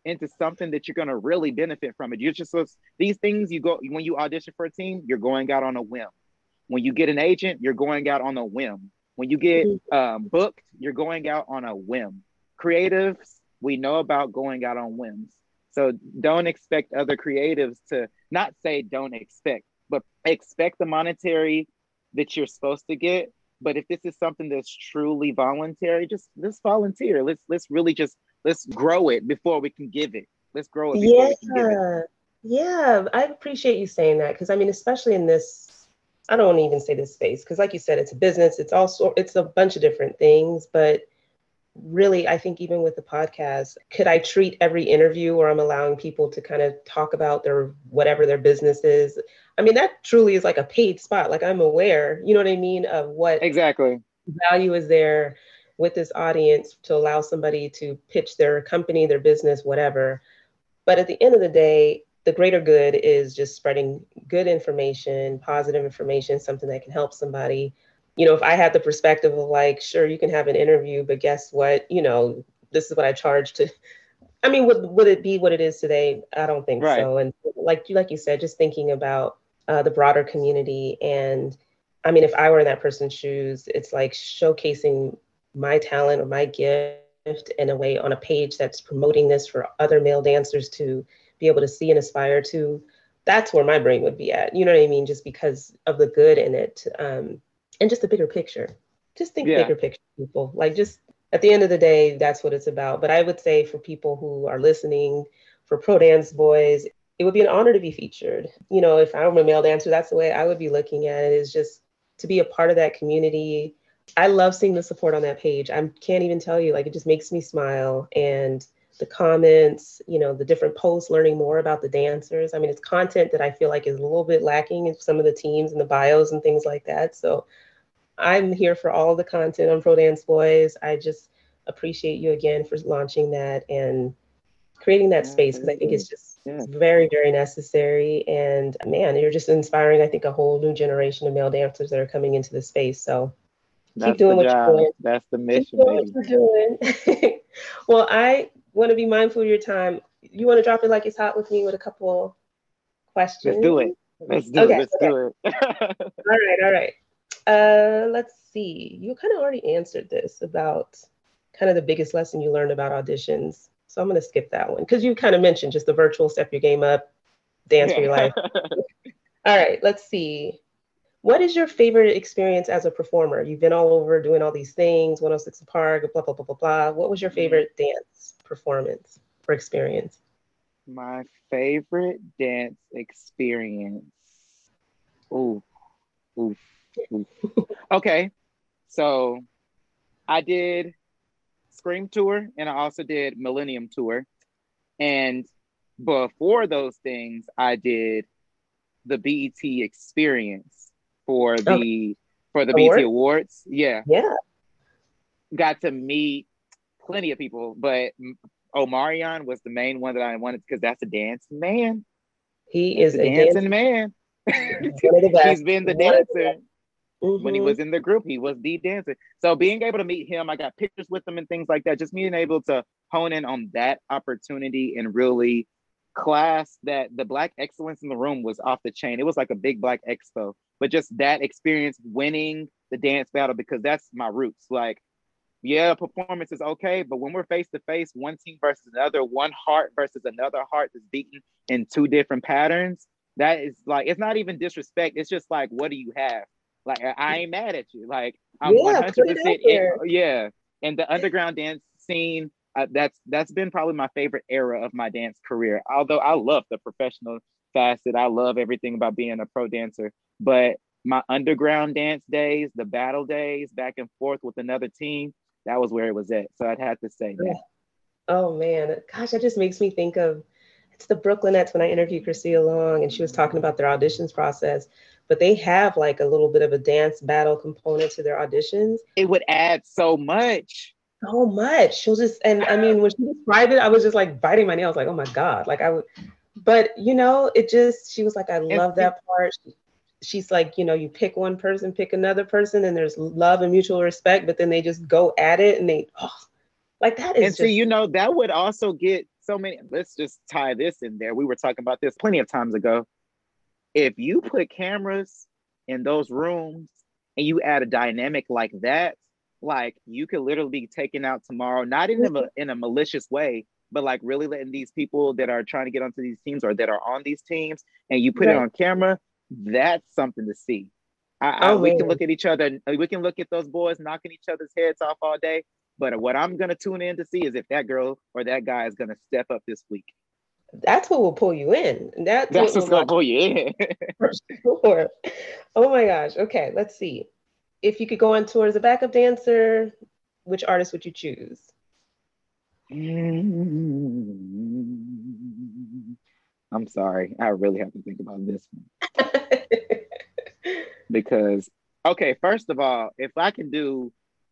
into something that you're going to really benefit from it. You're just, these things you go, when you audition for a team, you're going out on a whim. When you get an agent, you're going out on a whim. When you get um, booked, you're going out on a whim. Creatives, we know about going out on whims. So don't expect other creatives to, not say don't expect, but expect the monetary that you're supposed to get. But if this is something that's truly voluntary, just let's volunteer. Let's let's really just let's grow it before we can give it. Let's grow it before yeah. we can give it. Yeah, I appreciate you saying that, because I mean, especially in this, I don't want to even say this space, because like you said, it's a business. It's also it's a bunch of different things, but really, I think even with the podcast, could I treat every interview where I'm allowing people to kind of talk about their whatever their business is? I mean, that truly is like a paid spot. Like, I'm aware, you know what I mean, of what exactly value is there with this audience to allow somebody to pitch their company, their business, whatever. But at the end of the day, the greater good is just spreading good information, positive information, something that can help somebody. You know, if I had the perspective of like, sure, you can have an interview, but guess what? You know, this is what I charge to. I mean, would would it be what it is today? I don't think right. so. And like you, like you said, just thinking about uh, the broader community. And I mean, if I were in that person's shoes, it's like showcasing my talent or my gift in a way on a page that's promoting this for other male dancers to be able to see and aspire to. That's where my brain would be at. You know what I mean? Just because of the good in it. Um, and just a bigger picture. Just think yeah. bigger picture, people. Like, just at the end of the day, that's what it's about. But I would say for people who are listening, for Pro Dance Boys, it would be an honor to be featured. You know, if I'm a male dancer, that's the way I would be looking at it, is just to be a part of that community. I love seeing the support on that page. I can't even tell you, like, it just makes me smile. And the comments, you know, the different posts, learning more about the dancers. I mean, it's content that I feel like is a little bit lacking in some of the teams and the bios and things like that. So I'm here for all the content on Pro Dance Boys. I just appreciate you again for launching that and creating that yeah, space, because I think it's just yeah. very, very necessary. And man, you're just inspiring, I think, a whole new generation of male dancers that are coming into the space. So That's keep doing what job. you're doing. That's the mission, keep doing what you're doing. Well, I want to be mindful of your time. You want to drop it like it's hot with me with a couple questions? Let's do it. Let's do okay, it. Let's okay. do it. all right, all right. Uh, let's see. You kind of already answered this about kind of the biggest lesson you learned about auditions. So I'm going to skip that one, because you kind of mentioned just the virtual, step your game up, dance yeah. for your life. All right, let's see. What is your favorite experience as a performer? You've been all over doing all these things, one oh six Park, blah, blah, blah, blah, blah. What was your favorite mm-hmm. dance performance or experience? My favorite dance experience. Ooh, ooh, ooh. Okay, so I did Scream Tour and I also did Millennium Tour. And before those things, I did the B E T Experience. For the okay. for the Award? B E T Awards, yeah, yeah, got to meet plenty of people, but Omarion was the main one that I wanted, because that's a dancing man. He that's is a, a dancing man. He's been the one dancer mm-hmm. when he was in the group. He was the dancer. So being able to meet him, I got pictures with him and things like that. Just being able to hone in on that opportunity and really class that the Black excellence in the room was off the chain. It was like a big Black expo. But just that experience, winning the dance battle, because that's my roots. Like, yeah, performance is okay, but when we're face to face, one team versus another, one heart versus another heart that's beaten in two different patterns, that is like, it's not even disrespect. It's just like, what do you have? Like, I ain't mad at you. Like, I'm yeah, one hundred percent in, yeah. And the underground dance scene, uh, that's that's been probably my favorite era of my dance career. Although I love the professional facet, I love everything about being a pro dancer. But my underground dance days, the battle days, back and forth with another team, that was where it was at. So I'd have to say that. Oh man, gosh, that just makes me think of, it's the Brooklynettes when I interviewed Christia Long, and she was talking about their auditions process, but they have like a little bit of a dance battle component to their auditions. It would add so much. So much. She'll just, and I mean, when she described it, I was just like biting my nails, like, oh my God, like I would, but you know, it just, she was like, I love that part. She, she's like, you know, you pick one person, pick another person, and there's love and mutual respect, but then they just go at it and they, oh, like that is and just... see, you know, that would also get so many, let's just tie this in there. We were talking about this plenty of times ago. If you put cameras in those rooms and you add a dynamic like that, like you could literally be taken out tomorrow, not in a, in a malicious way, but like really letting these people that are trying to get onto these teams or that are on these teams, and you put right. it on camera, that's something to see. I, oh, I, we can look at each other, we can look at those boys knocking each other's heads off all day, but what I'm going to tune in to see is if that girl or that guy is going to step up this week. That's what will pull you in. That's, that's what what's going to pull you in. For sure. Oh my gosh. Okay, let's see. If you could go on tour as a backup dancer, which artist would you choose? Mm-hmm. I'm sorry. I really have to think about this one. Because, okay, first of all, if I can do,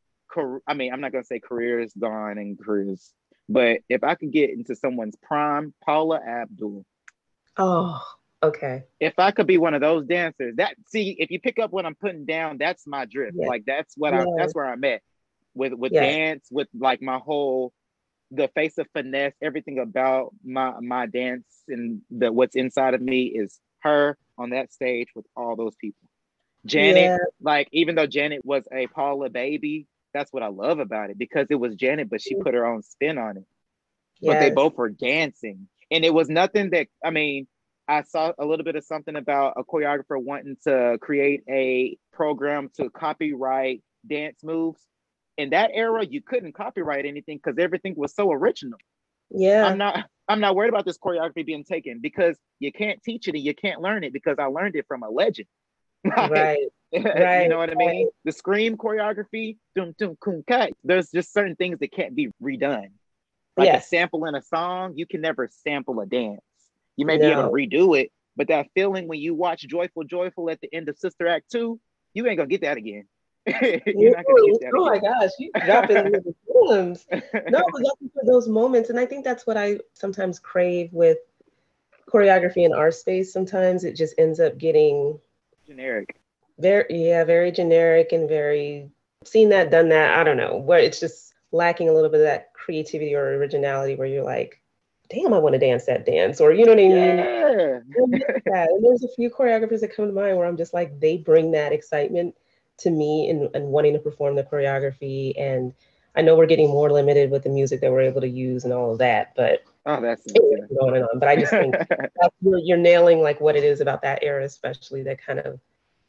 I mean, I'm not going to say careers gone and careers, but if I could get into someone's prime, Paula Abdul. Oh, okay. If I could be one of those dancers, that, see, if you pick up what I'm putting down, that's my drift. Yes. Like, that's what yes. I, that's where I'm at with, with yes. dance, with like my whole, the face of finesse, everything about my my dance and the what's inside of me is her on that stage with all those people. Janet, yeah. like even though Janet was a Paula baby, that's what I love about it, because it was Janet, but she put her own spin on it. Yes. But they both were dancing, and it was nothing that, I mean, I saw a little bit of something about a choreographer wanting to create a program to copyright dance moves. In that era, you couldn't copyright anything because everything was so original. Yeah. I'm not I'm not worried about this choreography being taken, because you can't teach it and you can't learn it, because I learned it from a legend. Like, right. right. You know what I mean? Right. The Scream choreography, dum dum kum kai. There's just certain things that can't be redone. Like yes. a sample in a song, you can never sample a dance. You may no. be able to redo it, but that feeling when you watch Joyful Joyful at the end of Sister Act two, you ain't gonna get that again. You're not gonna get that oh again. my gosh, you dropping the films. No, looking for those moments, and I think that's what I sometimes crave with choreography in our space. Sometimes it just ends up getting generic. Very, yeah, very generic and very seen that, done that. I don't know, where it's just lacking a little bit of that creativity or originality, where you're like, damn, I want to dance that dance, or you know what I mean? Yeah. that. And there's a few choreographers that come to mind where I'm just like, they bring that excitement to me and, and wanting to perform the choreography. And I know we're getting more limited with the music that we're able to use and all of that, but oh, that's going on. But I just think that's, you're, you're nailing like what it is about that era, especially that kind of,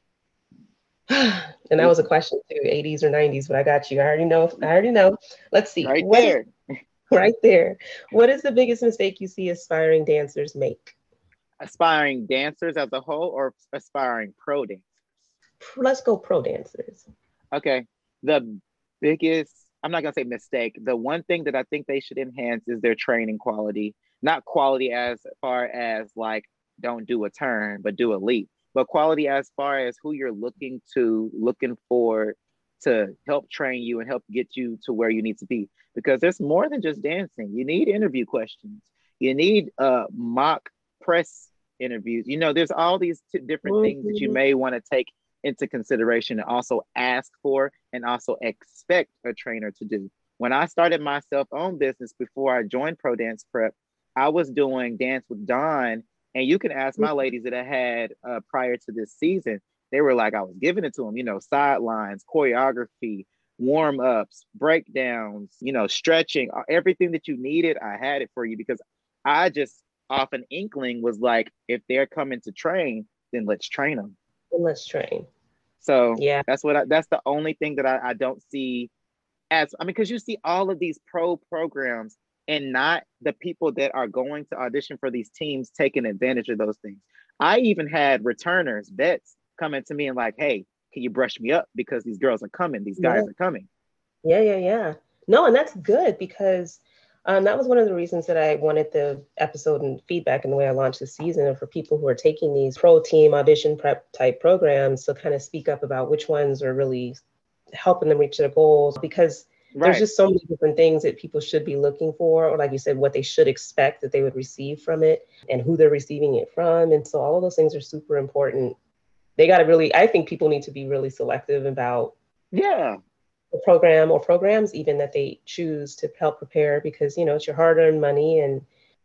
and that was a question too, eighties or nineties, but I got you. I already know. I already know. Let's see. Right what there. Is, right there. What is the biggest mistake you see aspiring dancers make? Aspiring dancers as a whole, or aspiring pro dancers? Let's go pro dancers. Okay. The biggest, I'm not going to say mistake. The one thing that I think they should enhance is their training quality. Not quality as far as like, don't do a turn, but do a leap. But quality as far as who you're looking to, looking for to help train you and help get you to where you need to be. Because there's more than just dancing. You need interview questions. You need uh, mock press interviews. You know, there's all these t- different mm-hmm. things that you may want to take into consideration and also ask for and also expect a trainer to do. When I started my self-owned business before I joined Pro Dance Prep, I was doing Dance with Dawn, and you can ask my ladies that I had uh, prior to this season. They were like, I was giving it to them, you know, sidelines, choreography, warm-ups, breakdowns, you know, stretching, everything that you needed, I had it for you, because I just off an inkling was like, if they're coming to train, then let's train them. Let's train. So yeah, that's what I, that's the only thing that I, I don't see as, I mean, because you see all of these pro programs and not the people that are going to audition for these teams taking advantage of those things. I even had returners, vets, coming to me and like, hey, can you brush me up, because these girls are coming, these guys yeah. are coming. Yeah, yeah, yeah. No, and that's good, because um, that was one of the reasons that I wanted the episode and feedback and the way I launched the season, for people who are taking these pro team audition prep type programs to kind of speak up about which ones are really helping them reach their goals, because right. there's just so many different things that people should be looking for, or like you said, what they should expect that they would receive from it and who they're receiving it from. And so all of those things are super important. They got to really, I think people need to be really selective about yeah. the program or programs even that they choose to help prepare, because, you know, it's your hard-earned money, and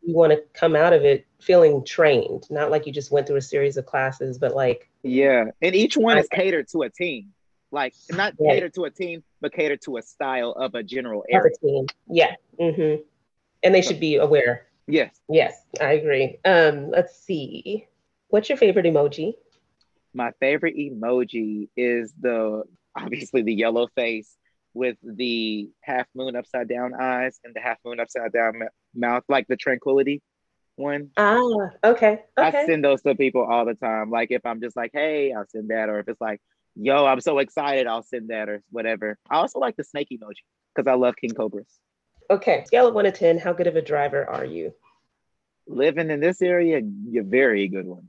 you want to come out of it feeling trained, not like you just went through a series of classes, but like. Yeah. And each one is catered to a team. Like not right. catered to a team, but catered to a style of a general area. Of a team. Yeah. Mm-hmm. And they should be aware. Yes. Yes, I agree. Um, let's see. What's your favorite emoji? My favorite emoji is the, obviously the yellow face with the half moon upside down eyes and the half moon upside down m- mouth, like the tranquility one. Ah, okay. okay. I send those to people all the time. Like if I'm just like, hey, I'll send that. Or if it's like, yo, I'm so excited, I'll send that or whatever. I also like the snake emoji because I love king cobras. Okay, scale of one to ten, how good of a driver are you? Living in this area, you're a very good one.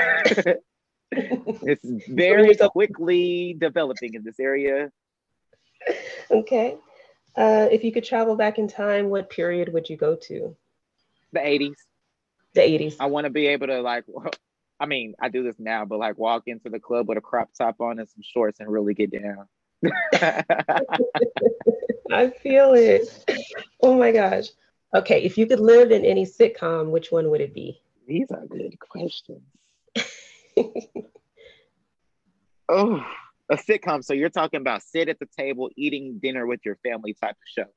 It's very quickly developing in this area. Okay. Uh, if you could travel back in time, what period would you go to? The eighties. The eighties. I want to be able to like, I mean, I do this now, but like walk into the club with a crop top on and some shorts and really get down. I feel it. Oh my gosh. Okay, if you could live in any sitcom, which one would it be? These are good questions. Oh, a sitcom. So you're talking about sit at the table, eating dinner with your family type of show.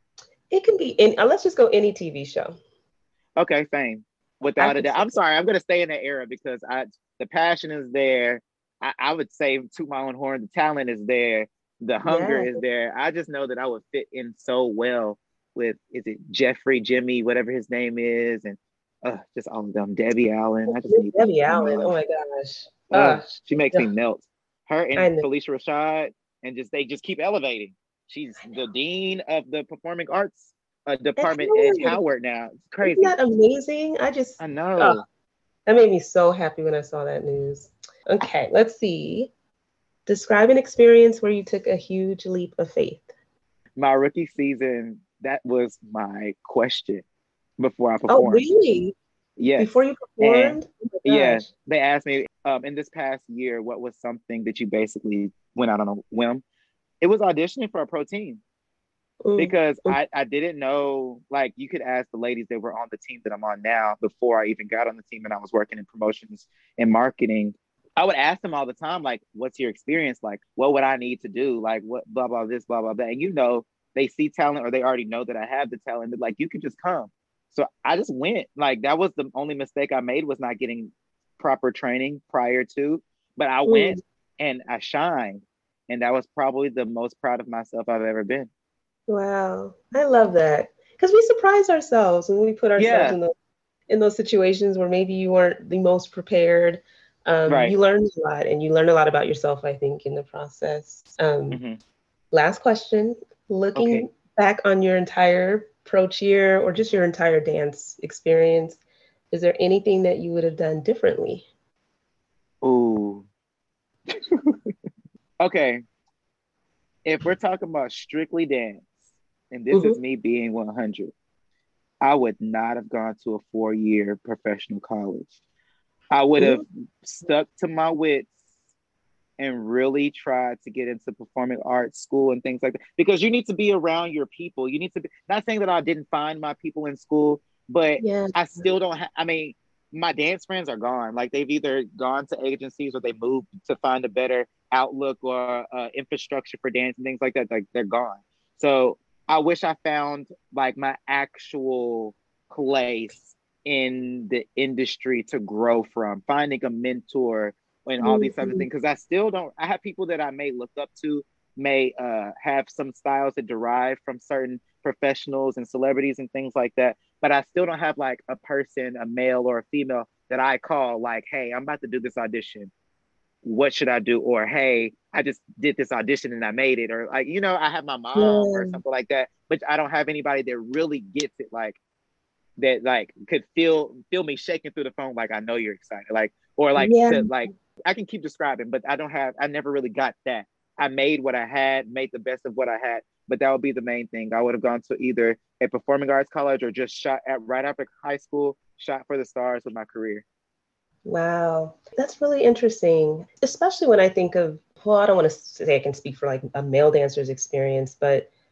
It can be in, uh, let's just go any T V show. Okay, same. Without a doubt. I'm sorry, I'm gonna stay in that era because I the passion is there. I, I would say to my own horn, the talent is there, the hunger yeah. is there. I just know that I would fit in so well with, is it Jeffrey, Jimmy, whatever his name is, and uh, just all of them. Debbie Allen. I just need Debbie Allen. Oh my gosh. Uh, she makes me melt. Her and Phylicia Rashad, and just they just keep elevating. She's the dean of the performing arts uh, department at Howard now. It's crazy. Isn't that amazing? I just I know. Oh, that made me so happy when I saw that news. Okay, let's see. Describe an experience where you took a huge leap of faith. My rookie season, that was my question before I performed. Oh, really? Yes. Before you performed? Oh yeah. They asked me um, in this past year, what was something that you basically went out on a whim? It was auditioning for a pro team. Mm. Because mm. I, I didn't know, like you could ask the ladies that were on the team that I'm on now before I even got on the team and I was working in promotions and marketing. I would ask them all the time, like, what's your experience like? What would I need to do? Like, what, blah, blah, this, blah, blah, blah. And you know, they see talent or they already know that I have the talent. But like, you could just come. So I just went. Like, that was the only mistake I made, was not getting proper training prior to. But I went mm. and I shined. And that was probably the most proud of myself I've ever been. Wow. I love that. Because we surprise ourselves when we put ourselves yeah. in, the, in those situations where maybe you weren't the most prepared. Um, right. You learn a lot, and you learn a lot about yourself, I think, in the process. Um, mm-hmm. Last question. Looking okay. back on your entire pro cheer or just your entire dance experience, is there anything that you would have done differently? Ooh. Okay. If we're talking about strictly dance, and this mm-hmm. is me being one hundred, I would not have gone to a four-year professional college. I would have mm-hmm. stuck to my wits and really tried to get into performing arts school and things like that. Because you need to be around your people. You need to be, not saying that I didn't find my people in school, but yeah. I still don't have, I mean, my dance friends are gone. Like they've either gone to agencies or they moved to find a better outlook or uh, infrastructure for dance and things like that. Like they're gone. So I wish I found like my actual place in the industry to grow from, finding a mentor and all these mm-hmm. types of things. Because I still don't, I have people that I may look up to, may uh, have some styles that derive from certain professionals and celebrities and things like that. But I still don't have like a person, a male or a female that I call like, hey, I'm about to do this audition. What should I do? Or, hey, I just did this audition and I made it. Or like, you know, I have my mom yeah. or something like that, but I don't have anybody that really gets it. Like, that like could feel feel me shaking through the phone, like I know you're excited, like or like yeah. to, like I can keep describing, but I don't have I never really got that. I made what I had, made the best of what I had, but that would be the main thing. I would have gone to either a performing arts college or just shot at right after high school, shot for the stars with my career. Wow, that's really interesting, especially when I think of, well, I don't want to say I can speak for like a male dancer's experience, but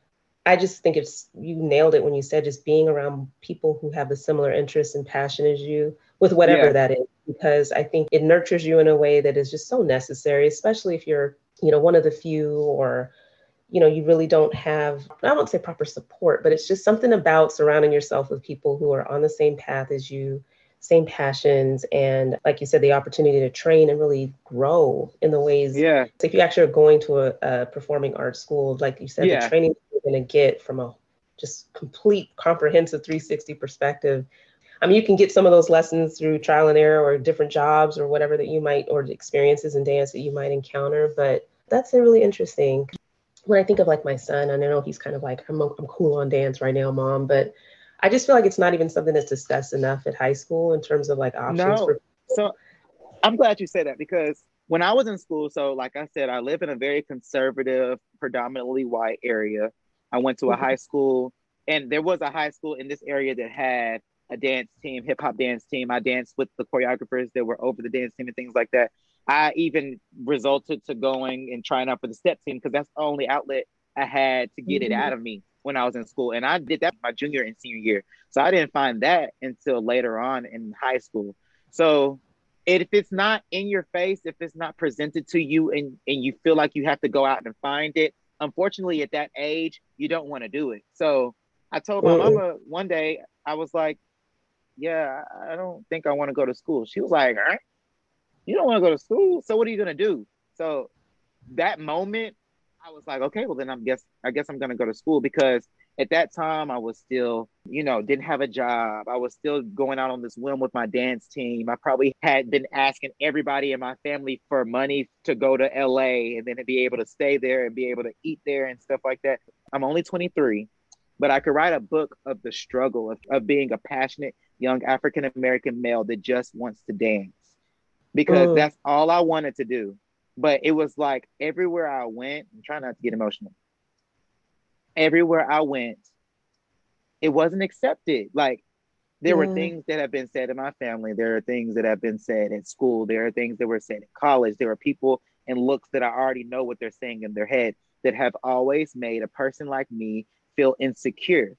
I just think it's, you nailed it when you said just being around people who have a similar interest and passion as you with whatever Yeah. that is, because I think it nurtures you in a way that is just so necessary, especially if you're, you know, one of the few, or, you know, you really don't have, I won't say proper support, but it's just something about surrounding yourself with people who are on the same path as you, same passions, and like you said, the opportunity to train and really grow in the ways. Yeah. So if you actually are going to a, a performing arts school, like you said, Yeah. the training you're going to get from a just complete comprehensive three sixty perspective. I mean, you can get some of those lessons through trial and error or different jobs or whatever that you might, or experiences in dance that you might encounter. But that's really interesting. When I think of like my son, and I know he's kind of like, I'm, I'm cool on dance right now, mom, but I just feel like it's not even something that's discussed enough at high school in terms of like options No. for people. So I'm glad you said that, because when I was in school, so like I said, I live in a very conservative, predominantly white area. I went to a Mm-hmm. high school, and there was a high school in this area that had a dance team, hip hop dance team. I danced with the choreographers that were over the dance team and things like that. I even resulted to going and trying out for the step team, because that's the only outlet I had to get it Mm-hmm. out of me when I was in school. And I did that my junior and senior year. So I didn't find that until later on in high school. So if it's not in your face, if it's not presented to you, and, and you feel like you have to go out and find it, unfortunately, at that age, you don't want to do it. So I told my Mm-mm. mama one day, I was like, yeah, I don't think I want to go to school. She was like, huh? You don't want to go to school? So what are you going to do? So that moment, I was like, okay, well then I guess I guess I'm gonna go to school, because at that time I was still, you know, didn't have a job. I was still going out on this whim with my dance team. I probably had been asking everybody in my family for money to go to L A and then to be able to stay there and be able to eat there and stuff like that. I'm only twenty-three, but I could write a book of the struggle of, of being a passionate young African American male that just wants to dance, because Mm. that's all I wanted to do. But it was like everywhere I went, I'm trying not to get emotional. Everywhere I went, it wasn't accepted. Like there were Yeah. things that have been said in my family. There are things that have been said at school. There are things that were said in college. There are people and looks that I already know what they're saying in their head that have always made a person like me feel insecure.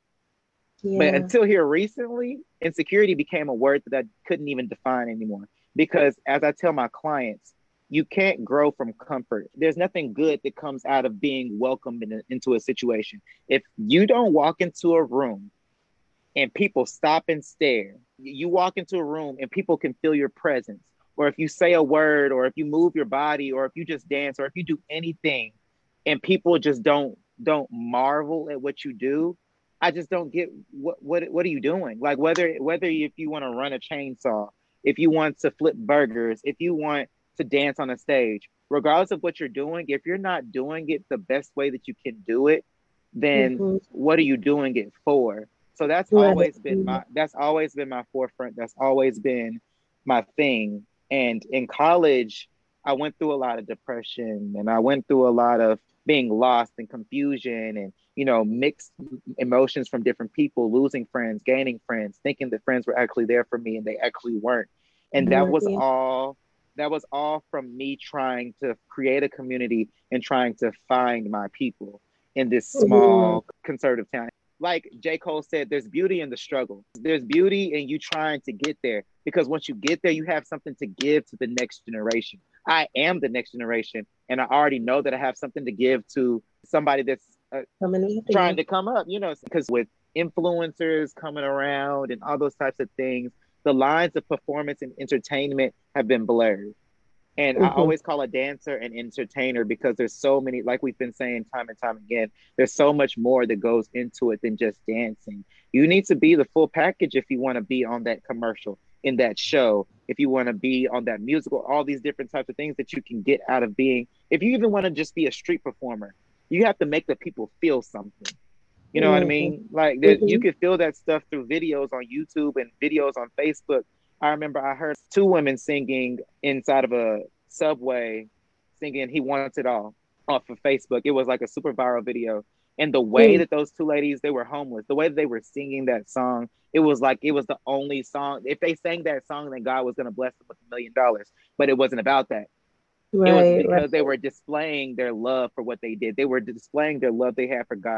But Yeah. until here recently, insecurity became a word that I couldn't even define anymore. Because as I tell my clients, you can't grow from comfort. There's nothing good that comes out of being welcomed in a, into a situation. If you don't walk into a room and people stop and stare, you walk into a room and people can feel your presence, or if you say a word, or if you move your body, or if you just dance, or if you do anything and people just don't don't marvel at what you do, I just don't get what what what are you doing? Like whether whether if you want to run a chainsaw, if you want to flip burgers, if you want to dance on a stage, regardless of what you're doing, if you're not doing it the best way that you can do it, then Mm-hmm. what are you doing it for? So that's Right. always been my that's always been my forefront. That's always been my thing. And in college, I went through a lot of depression, and I went through a lot of being lost and confusion, and you know, mixed emotions from different people, losing friends, gaining friends, thinking that friends were actually there for me and they actually weren't. And that was Yeah. all that was all from me trying to create a community and trying to find my people in this Mm-hmm. small conservative town. Like J. Cole said, there's beauty in the struggle. There's beauty in you trying to get there, because once you get there, you have something to give to the next generation. I am the next generation, and I already know that I have something to give to somebody that's uh, Coming after trying you. to come up, you know, because with influencers coming around and all those types of things, the lines of performance and entertainment have been blurred. And I Mm-hmm. always call a dancer an entertainer, because there's so many, like we've been saying time and time again, there's so much more that goes into it than just dancing. You need to be the full package if you want to be on that commercial, in that show, if you want to be on that musical, all these different types of things that you can get out of being, if you even want to just be a street performer, you have to make the people feel something. You know what I Mm-hmm. mean? Like there, you Mm-hmm. can feel that stuff through videos on YouTube and videos on Facebook. I remember I heard two women singing inside of a subway, singing "He Wants It All" off of Facebook. It was like a super viral video. And the way Mm. that those two ladies, they were homeless, the way that they were singing that song, it was like it was the only song. If they sang that song, then God was going to bless them with a million dollars. But it wasn't about that. It was Right. Right. because they were displaying their love for what they did. They were displaying their love they had for God.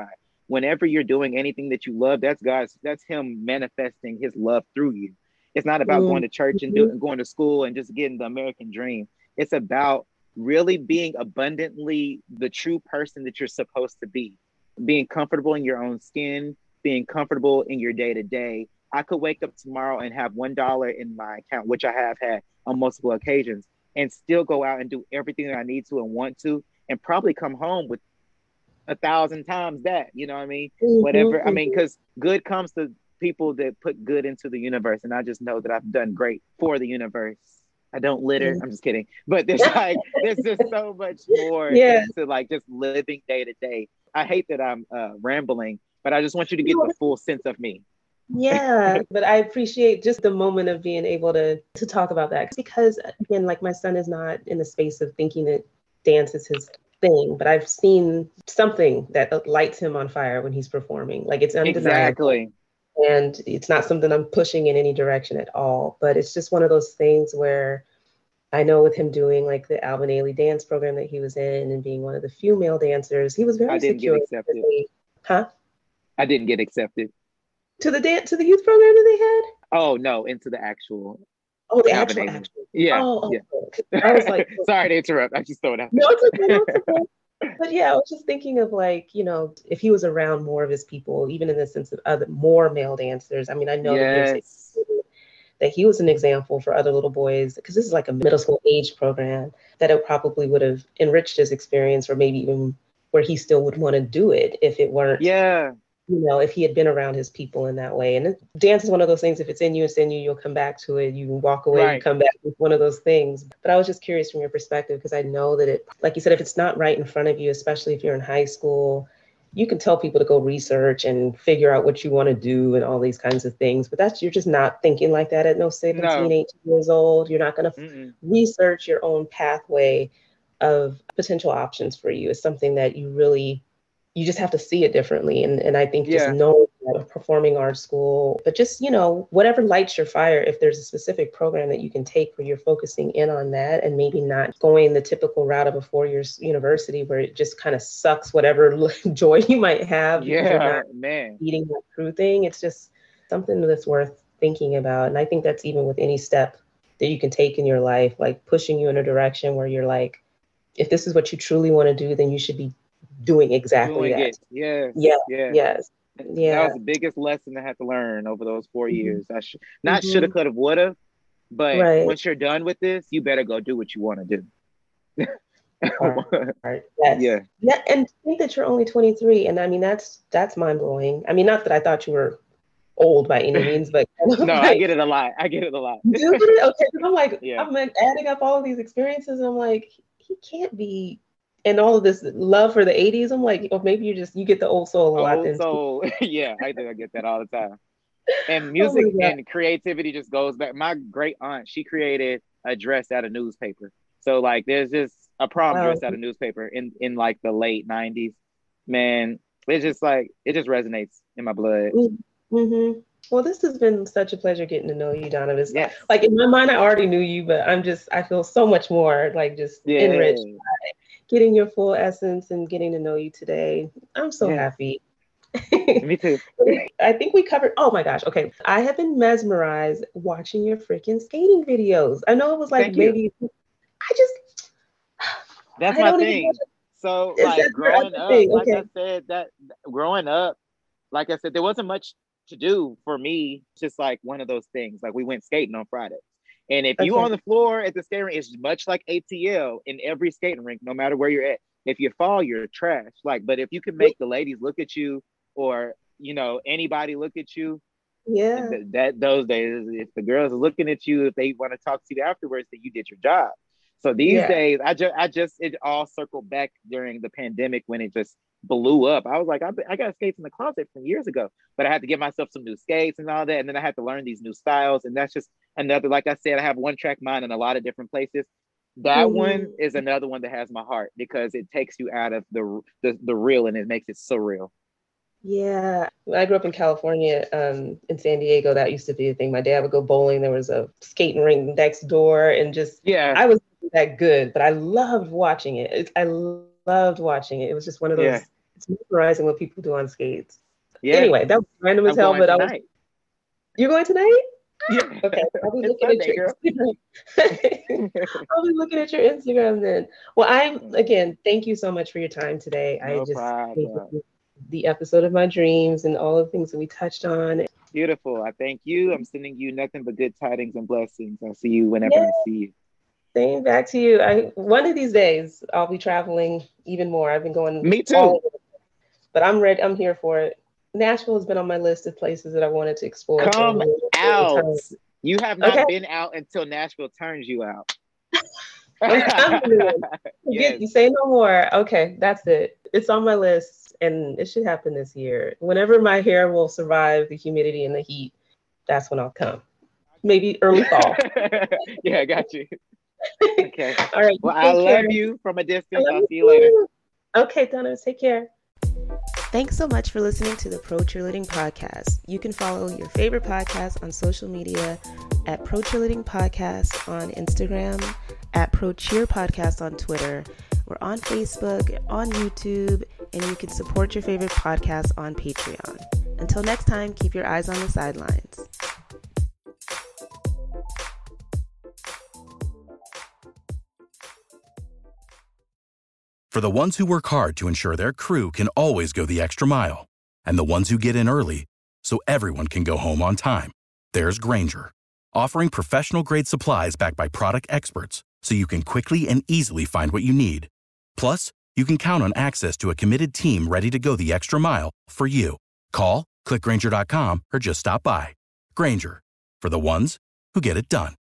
whenever you're doing anything that you love, that's God's, that's him manifesting his love through you. It's not about mm-hmm. going to church and do, going to school and just getting the American dream. It's about really being abundantly the true person that you're supposed to be, being comfortable in your own skin, being comfortable in your day to day. I could wake up tomorrow and have one dollar in my account, which I have had on multiple occasions, and still go out and do everything that I need to and want to, and probably come home with a thousand times that, you know what I mean? Mm-hmm, Whatever, mm-hmm. I mean, because good comes to people that put good into the universe. And I just know that I've done great for the universe. I don't litter. Mm-hmm. I'm just kidding. But there's like, there's just so much more yeah. to like just living day to day. I hate that I'm uh, rambling, but I just want you to get the full sense of me. Yeah, but I appreciate just the moment of being able to to talk about that, because again, like my son is not in the space of thinking that dance is his thing, but I've seen something that lights him on fire when he's performing. Like it's undeniable. Exactly. And it's not something I'm pushing in any direction at all, but it's just one of those things where I know with him doing like the Alvin Ailey dance program that he was in and being one of the few male dancers, he was very I didn't secure. Get accepted. Huh? I didn't get accepted. To the dance, to the youth program that they had? Oh, no, into the actual. Oh, the actual, actual. Yeah. Oh, yeah. Okay. I was like, sorry to interrupt. I just thought it out. No, it's okay. No, it's okay. But yeah, I was just thinking of like, you know, if he was around more of his people, even in the sense of other more male dancers. I mean, I know yes. that, that he was an example for other little boys, because this is like a middle school age program, that it probably would have enriched his experience, or maybe even where he still would want to do it if it weren't. Yeah. You know, if he had been around his people in that way. And dance is one of those things, if it's in you, it's in you, you'll come back to it. You walk away, right. You come back with one of those things. But I was just curious from your perspective, because I know that it, like you said, if it's not right in front of you, especially if you're in high school, you can tell people to go research and figure out what you want to do and all these kinds of things. But that's, you're just not thinking like that at no seventeen, no. eighteen years old. You're not going to research your own pathway of potential options for you. It's something that you really, you just have to see it differently. And and I think yeah. just knowing that performing arts school, but just, you know, whatever lights your fire, if there's a specific program that you can take where you're focusing in on that and maybe not going the typical route of a four-year university where it just kind of sucks whatever joy you might have. Yeah, you're not man. Eating that true thing. It's just something that's worth thinking about. And I think that's even with any step that you can take in your life, like pushing you in a direction where you're like, if this is what you truly want to do, then you should be doing exactly doing that. It. Yes. Yeah. Yeah. Yes. Yeah. That was the biggest lesson I had to learn over those four mm-hmm. years. I should not mm-hmm. shoulda, coulda, woulda, but right. once you're done with this, you better go do what you want to do. All right. Yes. Yeah. Yeah. And think that you're only twenty-three, and I mean that's that's mind blowing. I mean, not that I thought you were old by any means, but no, like, I get it a lot. I get it a lot. Dude, okay, I'm like, yeah. I'm like adding up all of these experiences, and I'm like, he can't be. And all of this love for the eighties, I'm like, or maybe you just, you get the old soul a lot. Old soul, yeah, I do. I get that all the time. And music oh and creativity just goes back. My great aunt, she created a dress out of newspaper. So like, there's just a prom wow. dress out of newspaper in, in like the late nineties. Man, it's just like, it just resonates in my blood. Mm-hmm. Well, this has been such a pleasure getting to know you, Donovan. It's yes. Like in my mind, I already knew you, but I'm just, I feel so much more like just yeah. enriched by getting your full essence and getting to know you today. I'm so yeah. happy. Me too. I think we covered, oh my gosh. Okay. I have been mesmerized watching your freaking skating videos. I know it was like Thank maybe, you. I just. That's I my thing. So like growing up, okay. like I said, that growing up, like I said, there wasn't much to do for me. Just like one of those things. Like we went skating on Friday. And if okay. you on the floor at the skating rink, it's much like A T L in every skating rink, no matter where you're at. If you fall, you're trash. Like, but if you can make the ladies look at you, or you know anybody look at you, yeah, th- that those days, if the girls are looking at you, if they want to talk to you afterwards, then you did your job. So these yeah. days, I just, I just, it all circled back during the pandemic when it just blew up. I was like, I, I got skates in the closet from years ago, but I had to get myself some new skates and all that, and then I had to learn these new styles, and that's just another. Like I said, I have one track mind in a lot of different places. That mm-hmm. one is another one that has my heart because it takes you out of the the, the real and it makes it surreal. Yeah, when I grew up in California, um, in San Diego, that used to be a thing. My dad would go bowling. There was a skating rink next door, and just yeah, I was that good, but I loved watching it. I loved watching it. It was just one of those. Yeah. It's mesmerizing what people do on skates. Yeah. Anyway, that was random as I'm hell, going but I tonight. was. You're going tonight? Yeah. Okay. I'll be It's looking at Sunday, your girl. Instagram. I'll be looking at your Instagram then. Well, I'm again, thank you so much for your time today. No I just problem. the episode of my dreams and all the things that we touched on. Beautiful. I thank you. I'm sending you nothing but good tidings and blessings. I'll see you whenever Yay. I see you. Same back to you. I one of these days I'll be traveling even more. I've been going. Me too. All over, but I'm ready. I'm here for it. Nashville has been on my list of places that I wanted to explore. Come out. You have not okay. been out until Nashville turns you out. Yes. You say no more. Okay, that's it. It's on my list, and it should happen this year. Whenever my hair will survive the humidity and the heat, that's when I'll come. Maybe early fall. Yeah, I got you. Okay. All right. Well, I love care. you from a distance. I'll see you later. Okay, Donna, take care. Thanks so much for listening to the Pro Cheerleading Podcast. You can follow your favorite podcast on social media at Pro Cheerleading Podcast on Instagram, at Pro Cheer Podcast on Twitter. We're on Facebook, on YouTube, and you can support your favorite podcast on Patreon. Until next time, keep your eyes on the sidelines. For the ones who work hard to ensure their crew can always go the extra mile, and the ones who get in early so everyone can go home on time, there's Grainger, offering professional-grade supplies backed by product experts so you can quickly and easily find what you need. Plus, you can count on access to a committed team ready to go the extra mile for you. Call, click Grainger dot com, or just stop by. Grainger, for the ones who get it done.